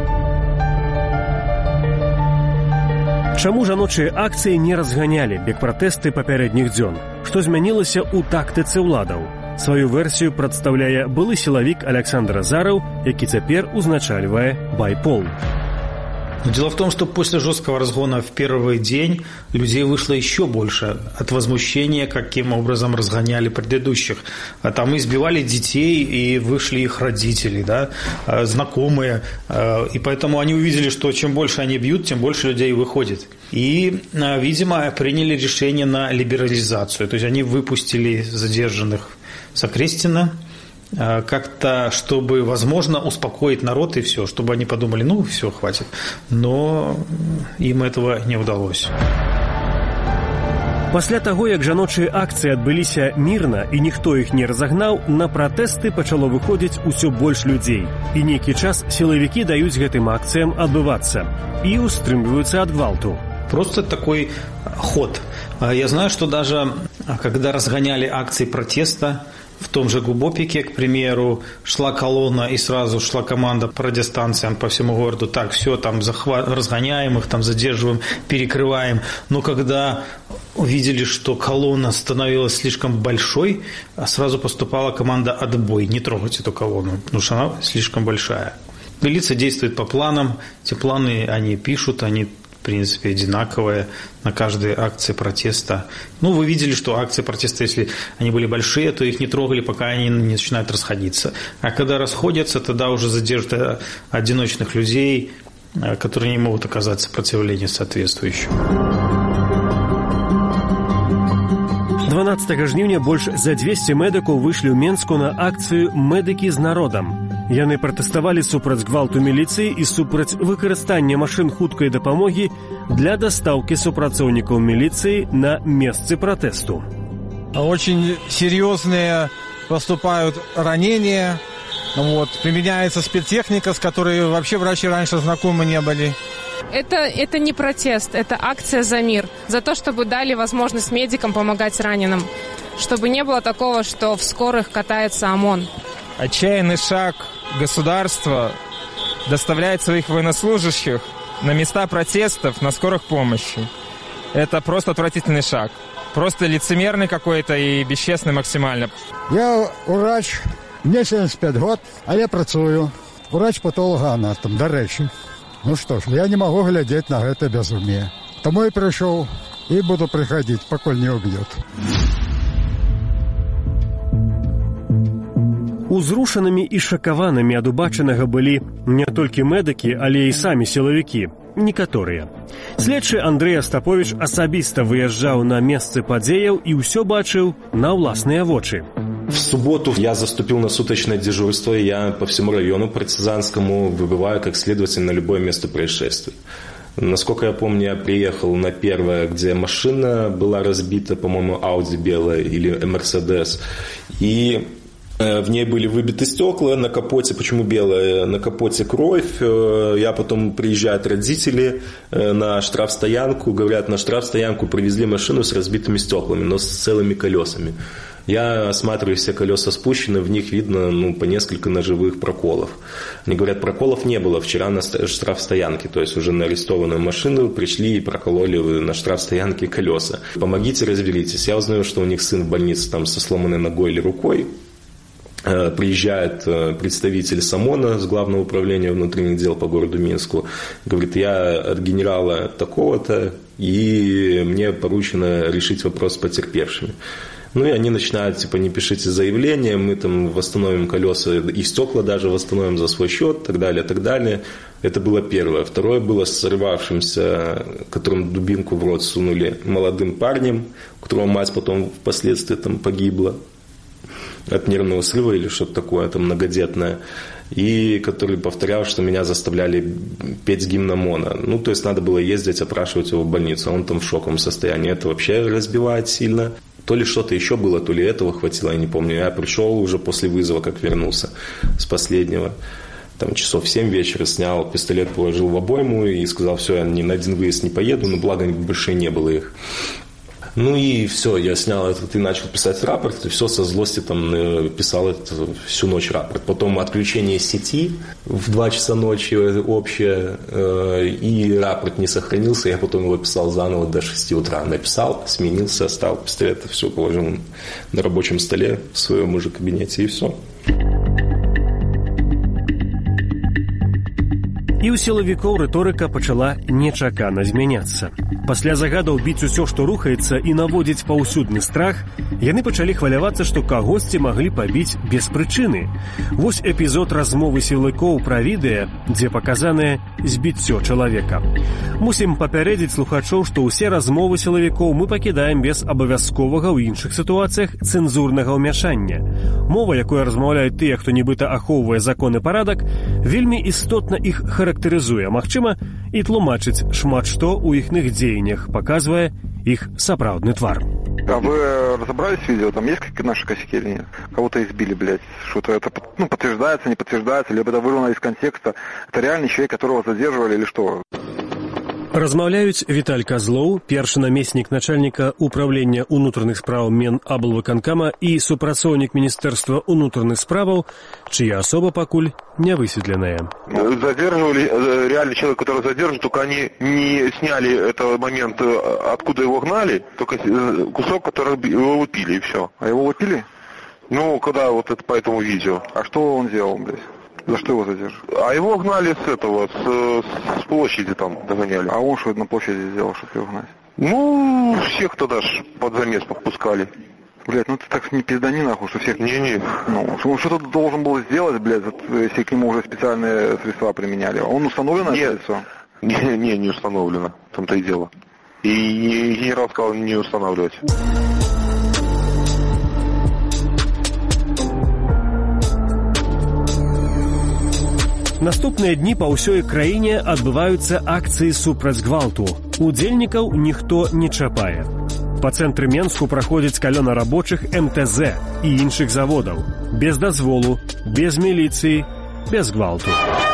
Чаму жаночыя акцыі не разганялі бег пратэсты папярэдніх дзён? Што змянілася ў тактыцы ўладаў? Сваю версію прадстаўляе былы сілавік Александр Азараў, які цяпер узначальвае байпол. Дело в том, что после жесткого разгона в первый день людей вышло еще больше от возмущения, каким образом разгоняли предыдущих. Там избивали детей, и вышли их родители, да, знакомые. И поэтому они увидели, что чем больше они бьют, тем больше людей выходит. И, видимо, приняли решение на либерализацию. То есть они выпустили задержанных с Окрестина, как-то, чтобы, возможно, успокоить народ и все, чтобы они подумали, ну, все, хватит. Но им этого не удалось. Пасля таго, як жаночыя акцыі адбыліся мірна і ніхто іх не разагнаў, на пратэсты пачало выходзіць усё больш людзей. І нейкі час сілавікі даюць гэтым акцыям адбывацца і устрымліваюцца ад гвалту. Просто такой ход. Я знаю, что даже когда разгоняли акции протеста, в том же Губопике, к примеру, шла колонна и сразу шла команда по радиостанциям по всему городу. Так, все, там разгоняем их, там задерживаем, перекрываем. Но когда увидели, что колонна становилась слишком большой, сразу поступала команда «Отбой». Не трогать эту колонну, потому что она слишком большая. Милиция действует по планам. Эти планы они пишут, они в принципе одинаковые на каждой акции протеста. Вы видели, что акции протеста, если они были большие, то их не трогали, пока они не начинают расходиться. А когда расходятся, тогда уже задержат одиночных людей, которые не могут оказать сопротивление соответствующим. 12 жніўня больш за 200 медыкаў выйшлі ў Менску на акцыю «Медыкі з народам». Яны пратэставалі супраць гвалту міліцыі і супраць выкарыстання машын хуткай дапамогі для дастаўкі супрацоўнікаў міліцыі на месцы пратэсту. Очень серьезные поступают ранения. Применяется спецтехника, с которой вообще врачи раньше знакомы не были. Это не протест, это акция за мир. За то, чтобы дали возможность медикам помогать раненым. Чтобы не было такого, что в скорых катается ОМОН. Отчаянный шаг государства доставляет своих военнослужащих на места протестов, на скорых помощи. Это просто отвратительный шаг. Просто лицемерный какой-то и бесчестный максимально. Я врач, мне 75 год, а я працую. Врач-патологоанатом, до речі. Что ж, я не могу глядеть на это безумие. Тому и пришел, и буду приходить, покуль не убьют. Узрушанымі і шакаванымі ад убачанага былі не толькі медыкі, але і самі сілавікі, некаторыя. Следчы Андрэй Астаповіч асабіста выязджаў на месцы падзеяў і ўсё бачыў на ўласныя вочы. В субботу я заступил на суточное дежурство, и я по всему району партизанскому выбываю как следователь на любое место происшествия. Насколько я помню, я приехал на первое, где машина была разбита, по-моему, Ауди белая или Мерседес, и в ней были выбиты стекла, на капоте, почему белая, на капоте кровь. Я потом приезжают родители на штрафстоянку, говорят, на штрафстоянку привезли машину с разбитыми стеклами, но с целыми колесами. Я осматриваю, все колеса спущены, в них видно по несколько ножевых проколов. Они говорят, проколов не было вчера на штрафстоянке, то есть уже на арестованную машину пришли и прокололи на штрафстоянке колеса. Помогите, разберитесь. Я узнаю, что у них сын в больнице там со сломанной ногой или рукой. Приезжает представитель СОМОНа с Главного управления внутренних дел по городу Минску. Говорит, я от генерала такого-то, и мне поручено решить вопрос с потерпевшими. И они начинают, не пишите заявление, мы там восстановим колеса и стекла даже восстановим за свой счет, так далее, так далее. Это было первое. Второе было с сорвавшимся, которым дубинку в рот сунули, молодым парнем, у которого мать потом впоследствии там погибла от нервного срыва или что-то такое там многодетное, и который повторял, что меня заставляли петь гимн ОМОНа. То есть надо было ездить, опрашивать его в больницу, а он там в шоковом состоянии. Это вообще разбивает сильно. То ли что-то еще было, то ли этого хватило, я не помню. Я пришел уже после вызова, как вернулся с последнего. Там часов 7 вечера снял пистолет, положил в обойму и сказал, все, я ни на один выезд не поеду, но благо больше не было их. И все, я снял этот и начал писать рапорт, и все со злости там писал всю ночь рапорт. Потом отключение сети в 2 часа ночи общее, и рапорт не сохранился, я потом его писал заново до 6 утра. Написал, сменился, оставил пистолет, все положил на рабочем столе в своем уже кабинете, и все. І ў сілавікоў рыторыка пачала нечакана змяняцца. Пасля загадаў біць усё, што рухаецца, і наводзіць паўсюдны страх, яны пачалі хвалявацца, што кагосьці маглі пабіць без прычыны. Вось эпізод размовы сілавікоў пра відэа, дзе паказанае збіццё чалавека. Мусім папярэдзіць слухачоў, што ўсе размовы сілавікоў мы пакідаем без абавязковага ў іншых сітуацыях цэнзурнага ўмяшання. Мова, якой размаўляюць тыя, хто нібыта ахоўвае закон і парадак, вельмі істотна іх характарызуе, магчыма, і тлумачыць шмат што ў іхных дзеяннях, паказвае іх сапраўдны твар. А вы разобрались в видео? Там есть какие-то наши косяки или нет? Кого-то избили, блядь. Что-то это подтверждается, не подтверждается, либо это вырвано из контекста. Это реальный человек, которого задерживали или что? Размаўляюць Віталь Казлоў, першы намеснік начальніка управлення ўнутраных справаў Менаблвыканкама і супрацоўнік Міністэрства ўнутраных справаў, чья особа пакуль не высветленая. Задерживали реальный человек, который задержан, только они не сняли этот момент, откуда его гнали, только кусок, который его выпили, и все. А его выпили? Ну, когда вот это по этому видео. А что он делал, блядь? За что его задерживали? А его гнали с площади там догоняли. А он что на площади сделал, чтобы его гнать? Ну, всех туда ж под замес подпускали. Блядь, ну ты так не пиздани нахуй, что всех... Не-не. Ну, что-то должен был сделать, блядь, если к нему уже специальные средства применяли. Он установлено это лицо? Не установлено. В том-то и дело. И генерал сказал не устанавливать. Наступныя дні па ўсёй краіне адбываюцца акцыі супраць гвалту. Удзельнікаў ніхто не чапае. Па цэнтры Менску праходзіць калёна рабочых МТЗ і іншых заводаў. Без дазволу, без міліцыі, без гвалту.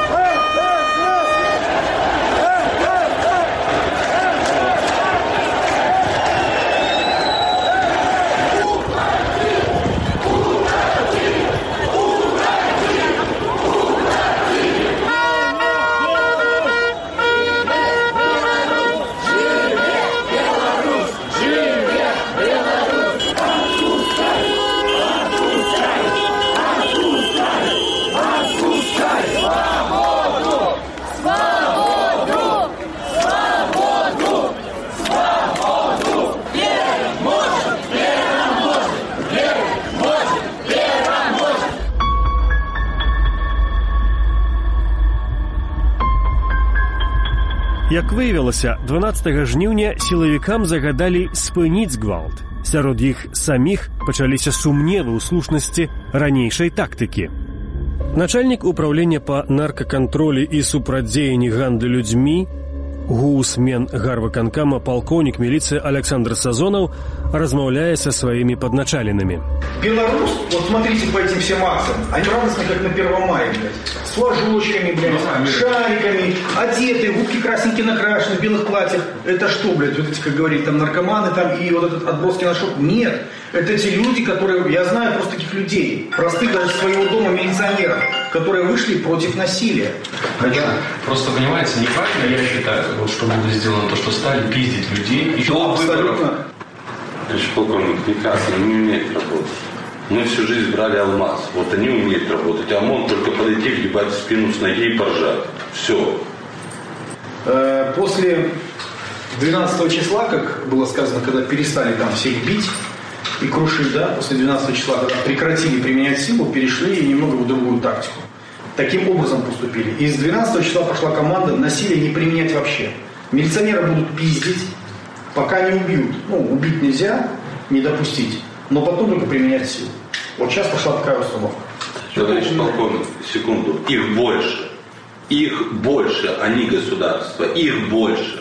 Як выявілася, 12 жніўня сілавікам загадалі спыніць гвалт. Сярод іх саміх пачаліся сумневы ў слушнасці ранейшай тактыкі. Начальнік управлення па наркакантролі і супрацьдзеянні гандлю людзьмі ГУС Менгарвыканкама полковник милиции Александр Сазонов размовляя со своими подначаленными. Беларусь, вот смотрите по этим всем акциям, они радостны, как на 1 мая, блядь. С флажочками, блядь, шариками, одетые, губки красненькие накрашены, в белых платьях. Это что, блядь, вот эти, как говорить, там наркоманы там и вот этот отброски на шоп? Нет. Это те люди, которые, я знаю просто таких людей, простых даже своего дома милиционеров, которые вышли против насилия. Да. Просто, понимаете, неправильно, я считаю, вот, что было сделано то, что стали пиздить людей. И абсолютно. Товарищ полковник, прекрасно, не умеет работать. Мы всю жизнь брали алмаз. Вот они умеют работать. А ОМОН только подойти, въебать в спину с ноги и поржать. Все. После 12 числа, как было сказано, когда перестали там всех бить и крушить, да, после 12 числа, когда прекратили применять силу, перешли немного в другую тактику. Таким образом поступили. И с 12 числа пошла команда насилие не применять вообще. Милиционеры будут пиздить, пока не убьют. Ну, убить нельзя, не допустить. Но потом только применять силу. Вот сейчас пошла такая установка. Товарищ полковник, секунду. Их больше. Их больше, а не государство. Их больше.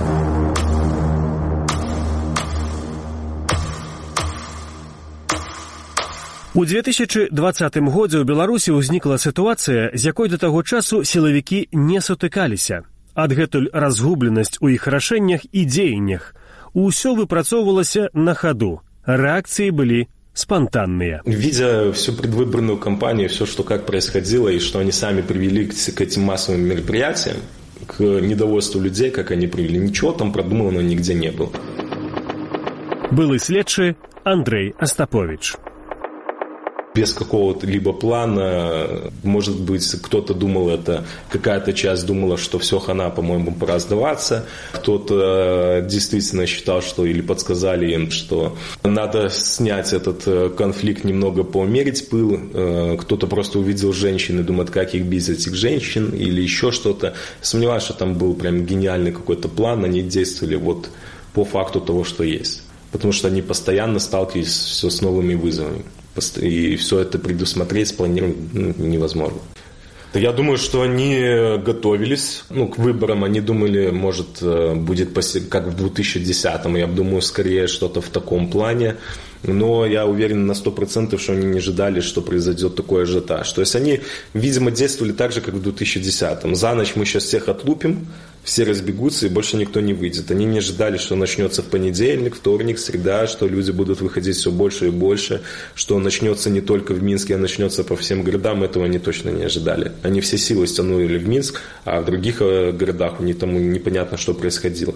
У 2020 годзе ў Беларусі ўзнікла сітуацыя, з якой да таго часу сілавікі не сутыкаліся. Адгэтуль разгубленасць у іх рашэннях і дзеяннях. Усё выпрацоўвалася на хаду. Реакции были спонтанные. Видя всю предвыборную кампанию, все, что как происходило, и что они сами привели к этим массовым мероприятиям, к недовольству людей, как они привели, ничего там продуманного нигде не было. Был и следчий Андрей Остапович. Без какого-то либо плана, может быть, кто-то думал это, какая-то часть думала, что все, хана, по-моему, пора сдаваться. Кто-то действительно считал, что, или подсказали им, что надо снять этот конфликт, немного поумерить пыл. Кто-то просто увидел женщин и думает, как их бить, этих женщин, или еще что-то. Сомневаюсь, что там был прям гениальный какой-то план, они действовали вот по факту того, что есть. Потому что они постоянно сталкивались все с новыми вызовами. И все это предусмотреть, спланировать невозможно. Я думаю, что они готовились к выборам. Они думали, может, будет как в 2010-м. Я думаю, скорее что-то в таком плане. Но я уверен на 100%, что они не ожидали, что произойдет такой ажиотаж. То есть они, видимо, действовали так же, как в 2010-м. За ночь мы сейчас всех отлупим, все разбегутся и больше никто не выйдет. Они не ожидали, что начнется в понедельник, вторник, среда, что люди будут выходить все больше и больше, что начнется не только в Минске, а начнется по всем городам. Этого они точно не ожидали. Они все силы стянули в Минск, а в других городах у них там непонятно, что происходило.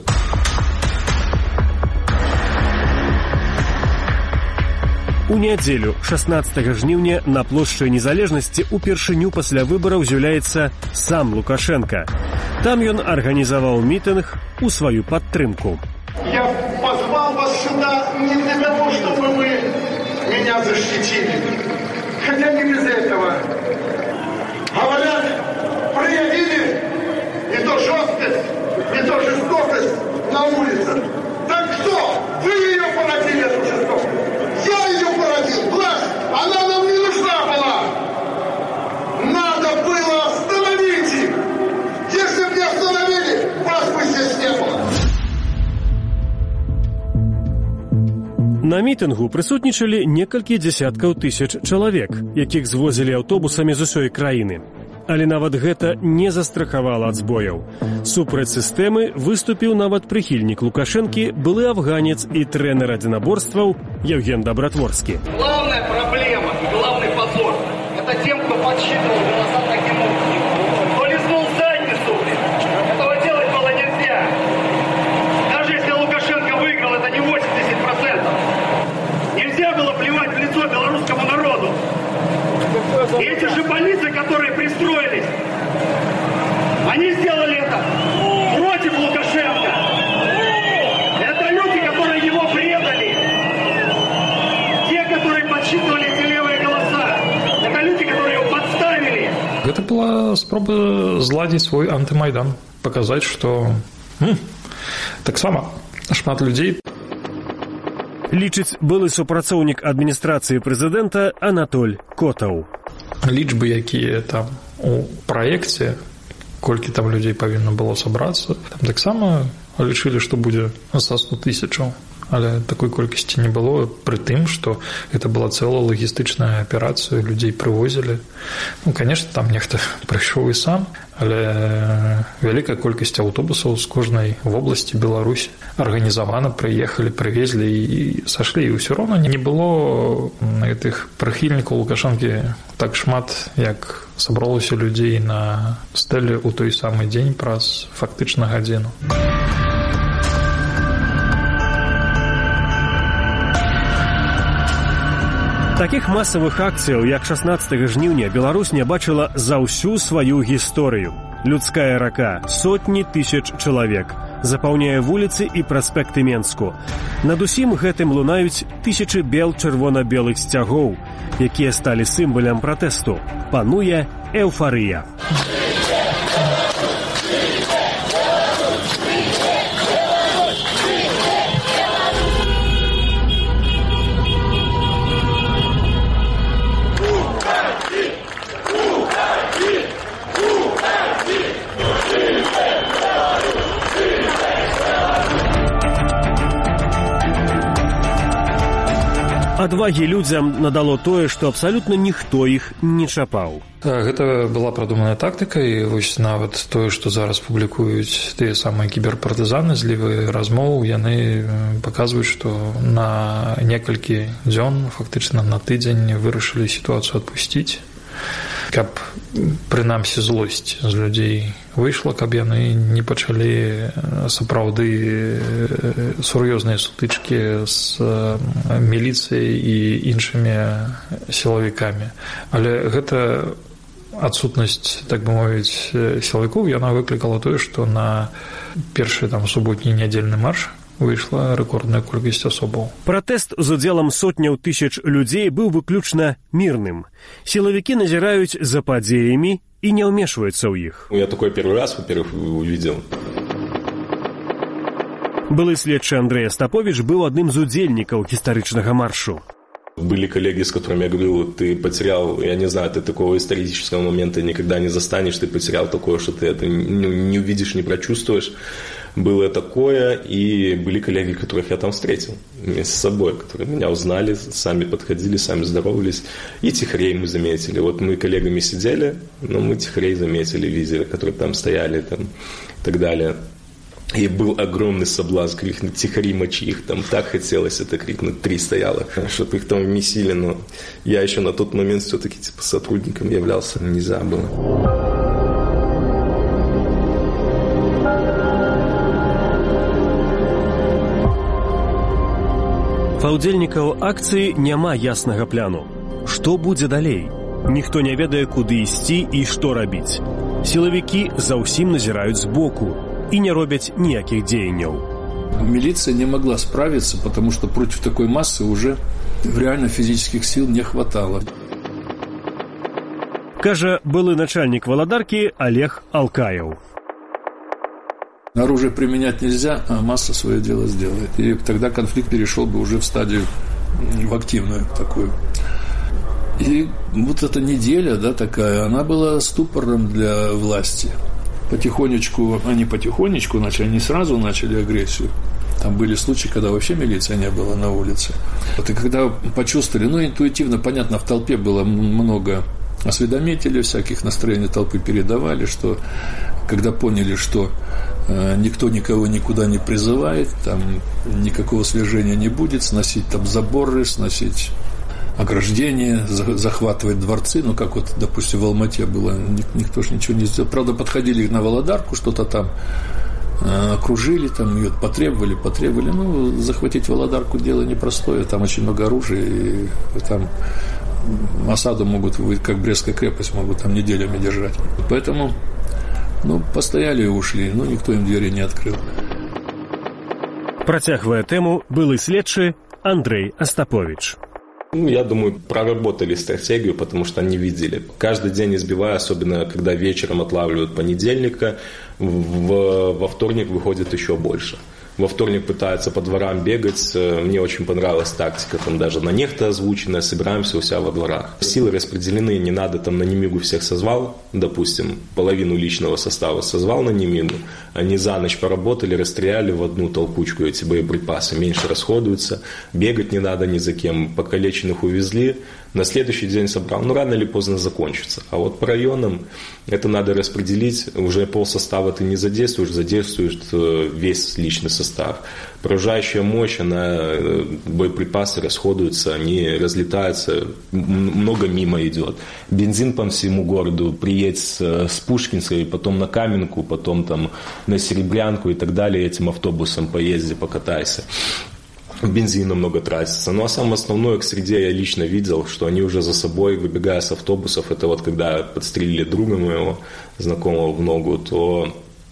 У нядзелю 16 жніўня на плошчы Незалежнасці упершыню пасля выбараў з'яўляецца сам Лукашенко. Там ён арганізаваў мітынг у сваю падтрымку. Я позвал вас сюда не для того, чтобы вы меня защитили. Хотя не без этого. Говорят, проявили не то жесткость, не то жестокость на улицах. Так что? Вы ее породили, эту жестокость. Я ее породил, власть, она нам не нужна была. Надо было остановить их. Если бы не остановили, вас бы здесь не было. На мітынгу прысутнічалі некалькі дзясяткаў тысяч чалавек, якіх звозілі аўтобусамі з усёй краіны. Але нават гэта не застрахавала ад збояў. Супраць сістэмы выступіў нават прыхільнік Лукашэнкі, былы афганец і трэнер адзінаборстваў Евген Добротворскі. Главная проблема и главный позор – это тем, кто подсчитывал голоса таким образом. Кто лизнул задницу, этого делать было нельзя. Даже если Лукашенко выиграл, это не 80%. Нельзя было плевать в лицо белорусскому народу. И эти же больницы, которые пристроились, они сделали это против Лукашенко. Это люди, которые его предали. Те, которые подсчитывали эти левые голоса. Это люди, которые его подставили. Это была спроба зладить свой антимайдан. Показать, что так само шмат людей. Лічыць былы супрацоўнік адміністрацыі прэзідэнта Анатоль Котаў. Лічбы, якія там у праекце, колькі там людзей павінна было сабрацца, там таксама лічылі, што будзе са 100 тысячаў. Але такой колькасці не было, пры тым, што гэта была цэлая лагістычная аперацыя, людзей прывозілі. Конечно, там нехта прыйшоў і сам, але вялікая колькасць аўтобусаў з кожнай вобласці Беларусі арганізавана, прыехалі, прывезлі і сашлі. І ўсё роўна не было гэтых прыхільнікаў Лукашэнкі так шмат, як сабралося людзей на стэле ў той самы дзень праз фактычна гадзіну. Такіх масавых акцыяў, як 16 жніўня, Беларусь не бачыла за ўсю сваю гісторыю. Людская рака, сотні тысяч чалавек, запаўняе вуліцы і праспекты Менску. Над усім гэтым лунаюць тысячы бел чырвона-белых сцягоў, якія сталі сімвалам пратэсту. Пануе эўфарыя. Адвагі людзям надало тое, што абсалютна ніхто іх не чапаў. Гэта была прадуманая тактыка, і вось нават тое, што зараз публікуюць тыя самыя кіберпартызаны, злівы размоў, яны паказваюць, што на некалькі дзён, фактычна на тыдзень вырашылі сітуацыю адпусціць, каб прынамсі злосць з людзей выйшла, каб яны не пачалі сапраўды сур'ёзныя сутычкі з міліцыяй і іншымі сілавікамі. Але гэта адсутнасць, так бы мовіць, сілавікоў, яна выклікала тое, што на першы суботні нядзельны марш выйшла рэкордная колькасць асобаў. Пратэст з удзелам сотняў тысяч людзей быў выключна мірным. Сілавікі назіраюць за падзеямі і не ўмешваюцца ў іх. Я такой первый раз, во-первых, увидел. Былы следчы Андрэй Астаповіч быў адным з удзельнікаў гістарычнага маршу. Были коллеги, с которыми я говорил, ты потерял, я не знаю, ты такого исторического момента никогда не застанешь, ты потерял такое, что ты это не увидишь, не прочувствуешь. Было такое, и были коллеги, которых я там встретил вместе с собой, которые меня узнали, сами подходили, сами здоровались. И тихарей мы заметили. Вот мы коллегами сидели, но мы тихарей заметили, видели, которые там стояли там, и так далее. И был огромный соблазн крикнуть «Тихари, мочи их!» Там так хотелось это крикнуть, 3 стояло, чтобы их там месили. Но я еще на тот момент все-таки типа сотрудником являлся, нельзя было. Па ўдзельнікаў акцыі няма яснага пляну. Што будзе далей? Ніхто не ведае, куды ісці і што рабіць. Сілавікі за ўсім назіраюць збоку и не робят никаких деяний. Милиция не могла справиться, потому что против такой массы уже реально физических сил не хватало. Кажа былы начальник Володарки Олег Алкаев. Оружие применять нельзя, а масса свое дело сделает. И тогда конфликт перешел бы уже в стадию, в активную такую. И вот эта неделя, да, такая, она была ступором для власти. Потихонечку, они начали, не сразу начали агрессию. Там были случаи, когда вообще милиции не было на улице. Вот и когда почувствовали, интуитивно, понятно, в толпе было много осведомителей, всяких настроений толпы передавали, что когда поняли, что никто никого никуда не призывает, там никакого свержения не будет, сносить там заборы, сносить ограждения, захватывать дворцы, как вот, допустим, в Алмате было, никто же ничего не сделал. Правда, подходили на Володарку, что-то там окружили, там ее потребовали. Захватить Володарку дело непростое, там очень много оружия, и там осаду могут, как Брестская крепость, могут там неделями держать. Поэтому, постояли и ушли, никто им двери не открыл. Працягвае тэму былы следчы Андрей Остапович. Я думаю, проработали стратегию, потому что они видели. Каждый день избивая, особенно когда вечером отлавливают понедельника, во вторник выходит еще больше. Во вторник пытаются по дворам бегать. Мне очень понравилась тактика, там даже на нехто озвученная, собираемся у себя во дворах. Силы распределены, не надо там на Немигу всех созвал, допустим, половину личного состава созвал на Немигу, они за ночь поработали, расстреляли в одну толкучку эти боеприпасы, меньше расходуются, бегать не надо ни за кем, покалеченных увезли, на следующий день собрал, рано или поздно закончится. А вот по районам это надо распределить, уже полсостава ты не задействуешь, задействуешь весь личный состав. Поражающая мощь, боеприпасы расходуются, они разлетаются, много мимо идет. Бензин по всему городу, приедь с Пушкинской, потом на Каменку, потом там на Серебрянку и так далее, этим автобусом поезди, покатайся. Бензина много тратится. А самое основное, к среде я лично видел, что они уже за собой, выбегая с автобусов, это вот когда подстрелили друга моего знакомого в ногу, то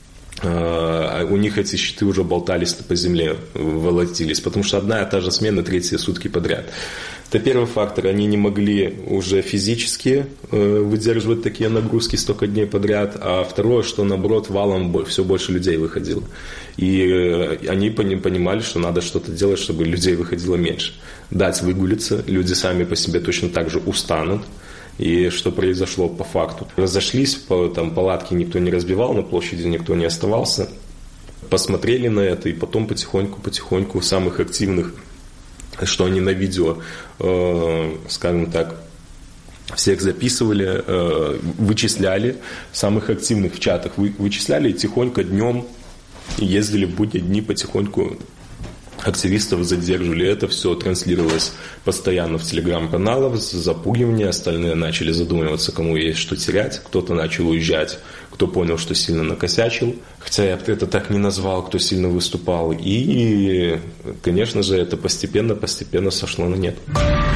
у них эти щиты уже болтались по земле, волотились, потому что одна и та же смена 3-е сутки подряд. Это первый фактор, они не могли уже физически выдерживать такие нагрузки столько дней подряд, а второе, что наоборот валом все больше людей выходило. И они понимали, что надо что-то делать, чтобы людей выходило меньше. Дать выгулиться, люди сами по себе точно так же устанут. И что произошло по факту? Разошлись, палатки никто не разбивал, на площади никто не оставался. Посмотрели на это, и потом потихоньку самых активных, что они на видео, скажем так, всех записывали, вычисляли, самых активных в чатах вычисляли, и тихонько днем ездили в будние дни, потихоньку активистов задерживали. Это все транслировалось постоянно в телеграм-каналах, запугивание, остальные начали задумываться, кому есть что терять, кто-то начал уезжать, кто понял, что сильно накосячил, хотя я бы это так не назвал, кто сильно выступал, и, конечно же, это постепенно сошло на нет.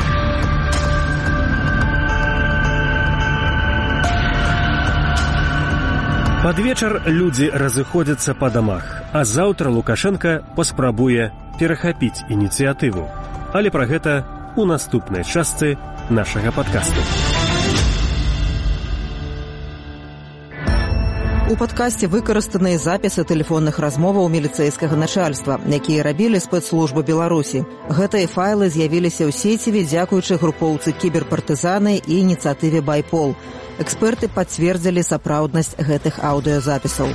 Пад вечар людзі разыходзяцца па дамах, а заўтра Лукашенко паспрабуе перахапіць ініцыятыву. Але пра гэта у наступнай частцы нашага падкасту. У падкасці выкарыстаныя запісы тэлефонных размоваў міліцэйскага начальства, якія рабілі спецслужбы Беларусі. Гэтыя файлы з'явіліся ў сеціве дзякуючы групоўцы кіберпартызаны і ініцыятыве «Байпол». Эксперты пацвердзілі сапраўднасць гэтых аўдыёзапісаў.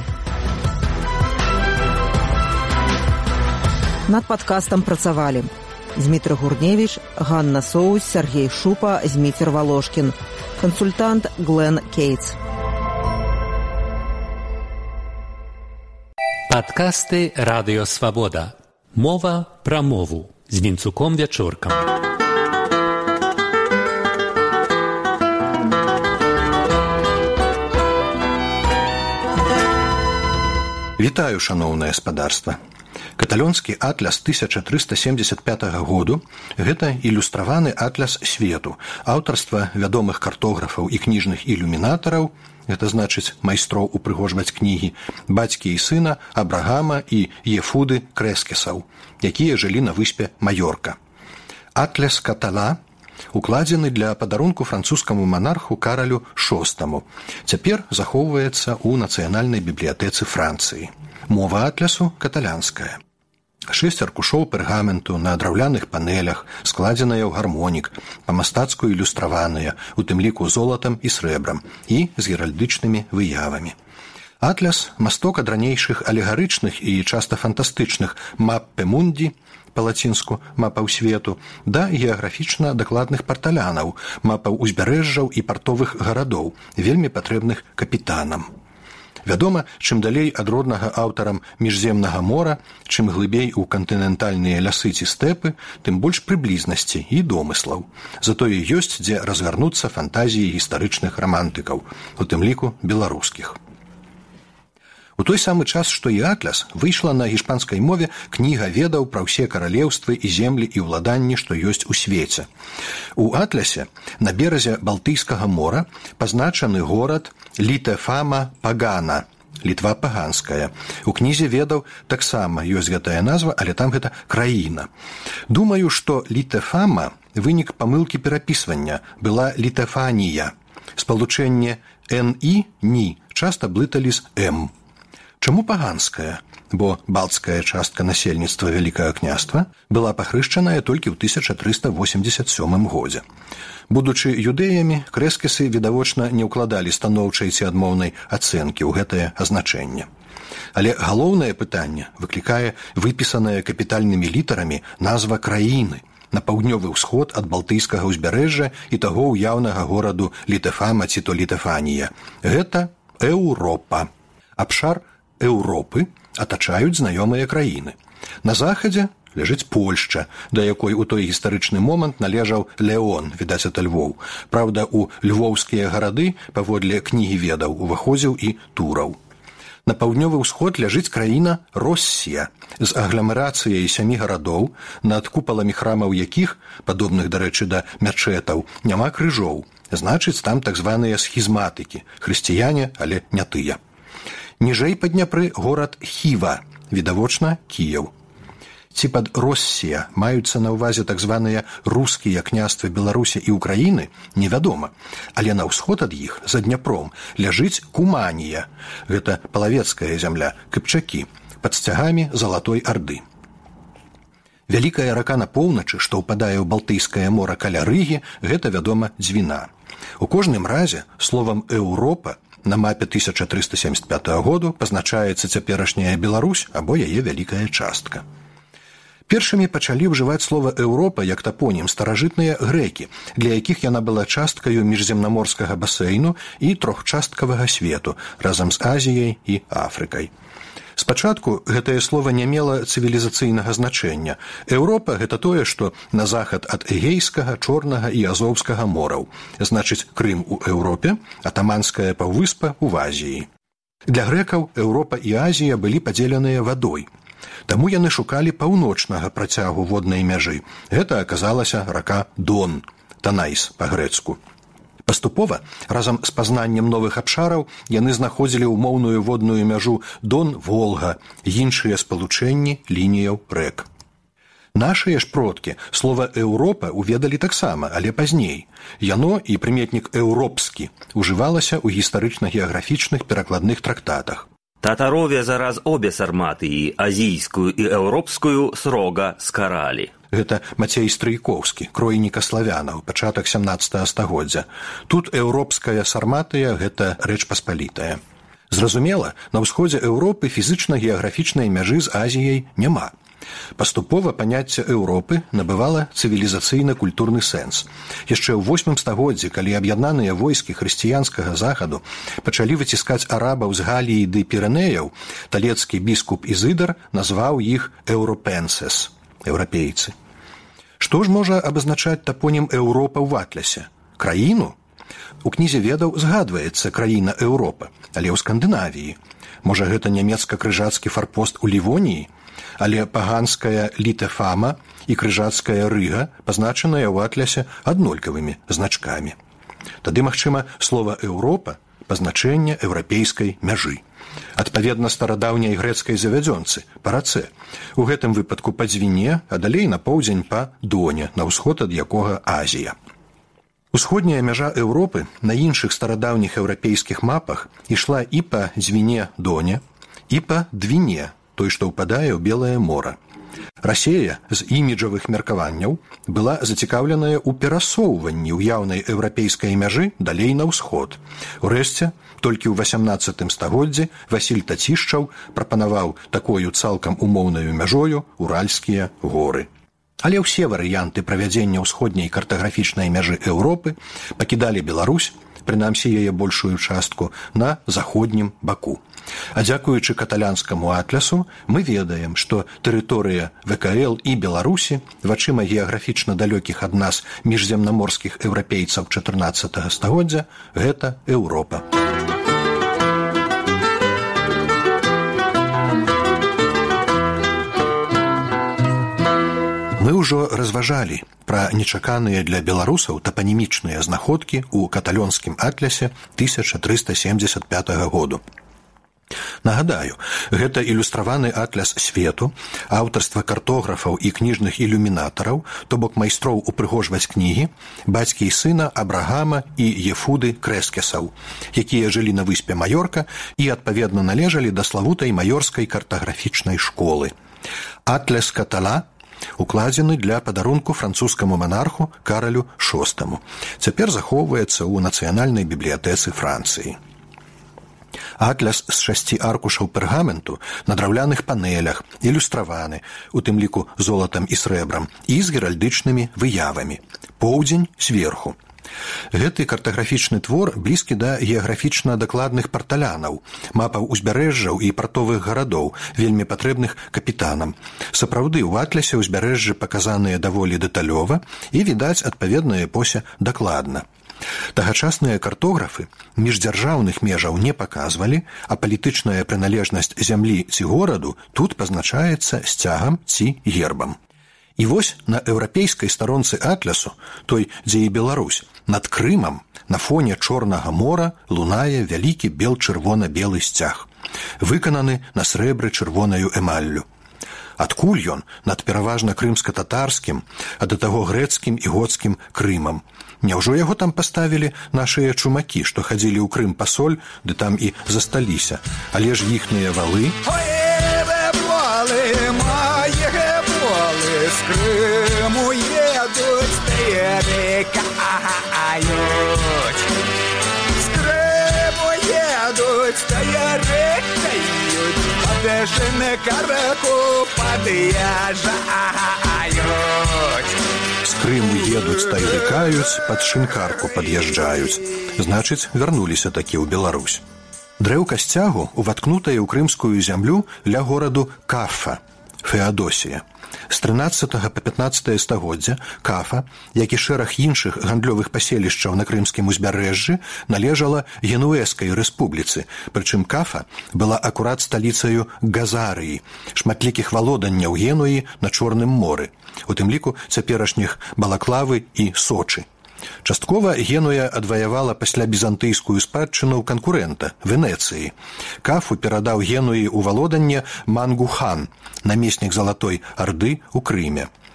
Над падкастам працавалі Дмітрий Гурневич, Ганна Соус, Сергей Шупа, Зміцер Волошкін. Консультант Глен Кейтс. Падкасты «Радыё Свабода». Мова пра мову з Вінцуком Вячоркам. Вітаю, шаноўнае спадарства. Каталонскі атлас 1375 году – гэта ілюстраваны атлас свету, аўтарства вядомых картографаў і кніжных ілюмінатараў, гэта значыць майстроў упрыгожваць кнігі, бацькі і сына Абрагама і Ефуды Крэскесаў, якія жылі на выспе Майорка. Атлас Катала укладзены для падарунку французскаму манарху Каралю VI. Цяпер захоўваецца ў Нацыянальнай бібліятэцы Францыі. Мова атласу каталянская. 6 аркушоў пергаменту на драўляных панелях, складзеныя ў гармонік, па-мастацку ілюстраваныя, у тым ліку золатам і срэбрам, і з геральдычнымі выявамі. Атлас – масток ад ранейшых алегарычных і часта фантастычных «маппе мунді», па-лацінску «мапаў свету», да геаграфічна дакладных парталянаў, мапаў узбярэжжаў і партовых гарадоў, вельмі патрэбных капітанам. Вядома, чым далей ад роднага аўтарам міжземнага мора, чым глыбей у кантынентальныя лясы ці стэпы, тым больш прыблізнасці і домыслаў. Затое ёсць, дзе разгарнуцца фантазіі гістарычных рамантыкаў, у тым ліку беларускіх. У той самы час, што і атлас, выйшла на гішпанскай мове кніга ведаў пра ўсе каралеўствы і землі і ўладанні, што ёсць у свеце. У атлясе на беразе Балтыйскага мора пазначаны горад Літефама Пагана, Літва паганская. У кнізе ведаў таксама ёсць гэтая назва, але там гэта краіна. Думаю, што Літефама – вынік памылкі перапісвання, была Літефанія. Спалучэнне «н» – «ні» часта блыталі з «м». Чаму паганская? Бо балцкая частка насельніцтва Вялікага княства была пахрышчаная толькі ў 1387 годзе. Будучы юдэямі, крэскесы відавочна не ўкладалі станоўчай ці адмоўнай ацэнкі ў гэтае азначэнне. Але галоўнае пытанне выклікае выпісаная капітальнымі літарамі назва краіны на паўднёвы ўсход ад Балтыйскага ўзбярэжжа і таго ўяўнага гораду Літефама ці то Літефанія. Гэта Еўропа. Абшар Еўропы атачаюць знаёмыя краіны. На захадзе ляжыць Польшча, да якой у той гістарычны момант належаў Леон, відаць, ад Львоў. Праўда, у львоўскія гарады, паводле кнігі ведаў, уваходзіў і Тураў. На паўднёвы ўсход ляжыць краіна Россія з агламерацыяй 7 гарадоў, над купаламі храмаў якіх, падобных, дарэчы, да мячэтаў, няма крыжоў. Значыць, там так званыя схізматыкі, хрысціяне, але не тыя. Ніжэй па Дняпры горад Хіва, відавочна Кіеў. Ці пад Россія маюцца на ўвазе так званыя рускія княствы Беларусі і Украіны, невядома. Але на ўсход ад іх, за Дняпром, ляжыць Куманія. Гэта палавецкая зямля, Кыпчакі, пад сцягамі Залатой Арды. Вялікая рака на поўначы, што ўпадае ў Балтыйскае мора каля Рыгі, гэта, вядома, Дзвіна. У кожным разе словам «Еўропа» на мапе 1375 году пазначаецца цяперашняя Беларусь або яе вялікая частка. Першымі пачалі ўжываць слова «Еўропа» як тапонім старажытныя грэкі, для якіх яна была часткаю міжземнаморскага басейну і трохчасткавага свету разам з Азіяй і Афрыкай. Спачатку гэтае слова не мела цывілізацыйнага значэння. Еўропа – гэта тое, што на захад ад Эгейскага, Чорнага і Азоўскага мораў. Значыць, Крым у Еўропе, атаманская паўвыспа ў Азіі. Для грэкаў Еўропа і Азія былі падзеленыя вадой. Таму яны шукалі паўночнага працягу воднай мяжы. Гэта аказалася рака Дон, Танайс па-грэцку. Паступова, разам з пазнаннем новых абшараў, яны знаходзілі ўмоўную водную мяжу Дон-Волга, іншыя спалучэнні лініяў рэк. Нашыя ж продкі слова «Еўропа» уведалі таксама, але пазней. Яно і прыметнік «еўропскі» ужывалася ў гістарычна-геаграфічных перакладных трактатах. Татарове зараз обе сарматыі, азійскую і еўропскую, срога скаралі. Гэта Мацей Стрыйкоўскі, кройніка славянаў, пачатак 17 стагоддзя. Тут еўропская сарматыя – гэта рэч паспалітая. Зразумела, на ўсходзе Еўропы фізычна-геаграфічнай мяжы з Азіяй няма. Паступова паняцце Еўропы набывала цывілізацыйна-культурны сэнс. Яшчэ ў 8 стагоддзі, калі аб'яднаныя войскі хрысціянскага захаду пачалі выціскаць арабаў з Галіі ды Пірэнеяў, талецкі біскуп Ізыдар назваў іх «еўропенсес» – еўрапейцы. Што ж можа абазначаць тапонім Еўропа ў Атлясе? Краіну? У кнізе ведаў згадваецца краіна Еўропа, але ў Скандынавіі. Можа, гэта нямецка-крыжацкі фарпост у Лівоніі? Але паганская Літэфама і крыжацкая Рыга пазначаныя ў Атлясе аднолькавымі значкамі. Тады, магчыма, слова «Еўропа» – пазначэнне еўрапейскай мяжы. Адпаведна старадаўняй грэцкай завядзёнцы, па рацэ. У гэтым выпадку па Дзвіне, а далей на поўдзень па Доне, на ўсход ад якога Азія. Усходняя мяжа Еўропы на іншых старадаўніх еўрапейскіх мапах ішла і па Дзвіне-Доне, і па Двіне, той, што ўпадае ў Белае мора. Расея з іміджавых меркаванняў была зацікаўленая ў перасоўванні ўяўнай еўрапейскай мяжы далей на ўсход. Урэшце, толькі ў 18 стагоддзі Васіль Тацішчаў прапанаваў такою цалкам умоўнаю мяжою Уральскія горы. Але ўсе варыянты правядзення ўсходняй картаграфічнай мяжы Еўропы пакідалі Беларусь, прынамсі яе большую частку, на заходнім баку. А дзякуючы каталянскаму атлясу мы ведаем, што тэрыторыя ВКЛ і Беларусі вачыма геаграфічна далёкіх ад нас міжземнаморскіх еўрапейцаў 14 стагоддзя – гэта Еўропа. Мы ўжо разважалі пра нечаканыя для беларусаў тапанімічныя знаходкі ў каталёнскім атлясе 1375 году. Нагадаю, гэта ілюстраваны атляс свету, аўтарства картографаў і кніжных ілюмінатараў, то бок майстроў упрыгожваць кнігі, бацькі і сына Абрагама і Ефуды Крэскесаў, якія жылі на выспе Маёрка і адпаведна належалі да славутай маёрскай картаграфічнай школы. Атляс катала укладзены для падарунку французскаму манарху Каралю VI. Цяпер захоўваецца ў Нацыянальнай бібліятэцы Францыі. Атляс з 6 аркушаў пергаменту на драўляных панелях, ілюстраваны, у тым ліку золатам і срэбрам, і з геральдычнымі выявамі. Поўдзень зверху. Гэты картаграфічны твор блізкі да геаграфічна дакладных парталянаў, мапаў узбярэжжаў і партовых гарадоў, вельмі патрэбных капітанам. Сапраўды, у атлясе ўзбярэжжы паказаныя даволі дэталёва і, відаць, адпаведна эпосе дакладна. Тагачасныя картографы міждзяржаўных межаў не паказвалі, а палітычная прыналежнасць зямлі ці гораду тут пазначаецца сцягам ці гербам. І вось на еўрапейскай старонцы атлясу, той, дзе і Беларусь, над Крымам, на фоне Чорнага мора лунае вялікі бел-чырвона-белы сцяг, выкананы на срэбры чырвонаю эмаллю. Адкуль ён над пераважна крымска-татарскім, а да таго грэцкім і гоцкім Крымам? Няўжо яго там паставілі нашыя чумакі, што хадзілі ў Крым па соль, ды там і засталіся? Але ж іхныя валы... З Криму едуть, перекають. З Криму едуть, перекають. Подешены караку подъезжают. З Крыму едуць, тайрыкаюць, пад шынкарку пад'язджаюць. Значыць, вярнуліся такі ў Беларусь. Дрэўка сцягу уваткнутая ў крымскую зямлю ля гораду Кафа, Феадосія. З 13 па 15 стагоддзя Кафа, як і шэраг іншых гандлёвых паселішчаў на крымскім узбярэжжы, належала Генуэзскай рэспубліцы, прычым Кафа была акурат сталіцаю Газарыі, шматлікіх валоданняў Генуі на Чорным моры, у тым ліку цяперашніх Балаклавы і Сочы. Часткова Генуя адваявала пасля бізантыйскую спадчыну канкурэнта Венецыі. Кафу перадаў Генуі ў валоданне Мангу-хан, намеснік Залатой Арды ў Крыме.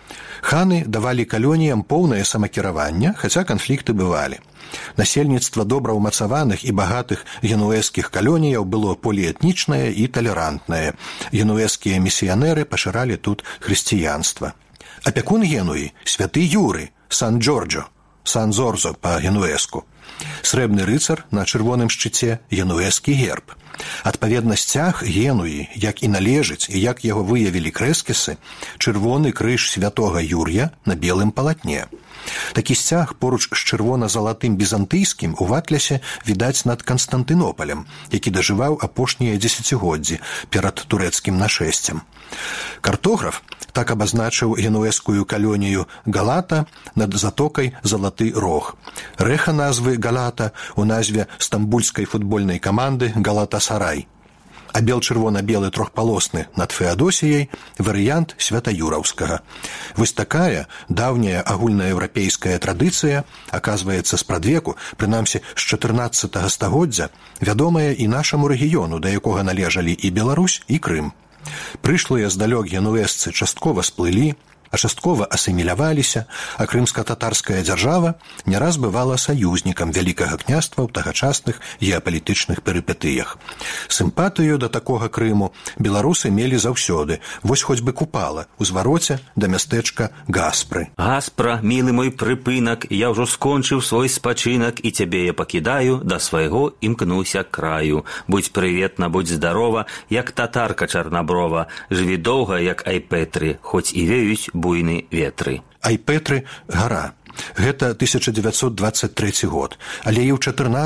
Ханы давалі калоніям поўнае самакіраванне, хаця канфлікты бывалі. Насельніцтва добра ўмацаваных і багатых генуэзскіх калоніяў было поліэтнічнае і талерантнае. Генуэзскія місіянеры пашыралі тут хрысціянства. Апякун Генуі – святы Юры, Сан-Джорджо, Сан-Зорзо па-генуэзку. Срэбны рыцар на чырвоным шчыце – генуэзскі герб. Адпаведна сцяг Генуі, як і належыць і як яго выявілі крэскісы, чырвоны крыж святога Юр'я на белым палатне. Такі сцяг поруч з чырвона-залатым візантыйскім у Атлясе відаць над Канстантынопалем, які дажываў апошнія дзесяцігоддзі перад турэцкім нашэсцем. Картограф так абазначыў генуэзскую калонію Галата над затокай Залаты Рог. Рэха назвы Галата у назве стамбульскай футбольнай каманды Галатасарай. А бел-чырвона-белы трохпалосны над Феадосіяй варыянт святаюраўскага. Вось такая даўняя агульнаеўрапейская традыцыя, аказваецца спрадвеку, прынамсі з 14 стагоддзя, вядомая і нашаму рэгіёну, да якога належалі і Беларусь, і Крым. Прышлыя здалёк генуэзцы часткова сплылі, а часткова асіміляваліся, а крымска-татарская дзяржава не раз бывала саюзнікам Вялікага княства ў тагачасных геапалітычных перыпетыях. Сімпатыю да такога Крыму беларусы мелі заўсёды, вось хоць бы Купала, у звароце да мястэчка Гаспры. Гаспра, мілы мой прыпынак, я ўжо скончыў свой спачынак, і цябе я пакідаю, да свайго імкнуся краю. Будь прыветна, будь здарова, як татарка чарнаброва, жыві доўга, як Айпетры, хоць і веюць буйны ветры. Айпетры – гара. Гэта 1923 год, але і ў 14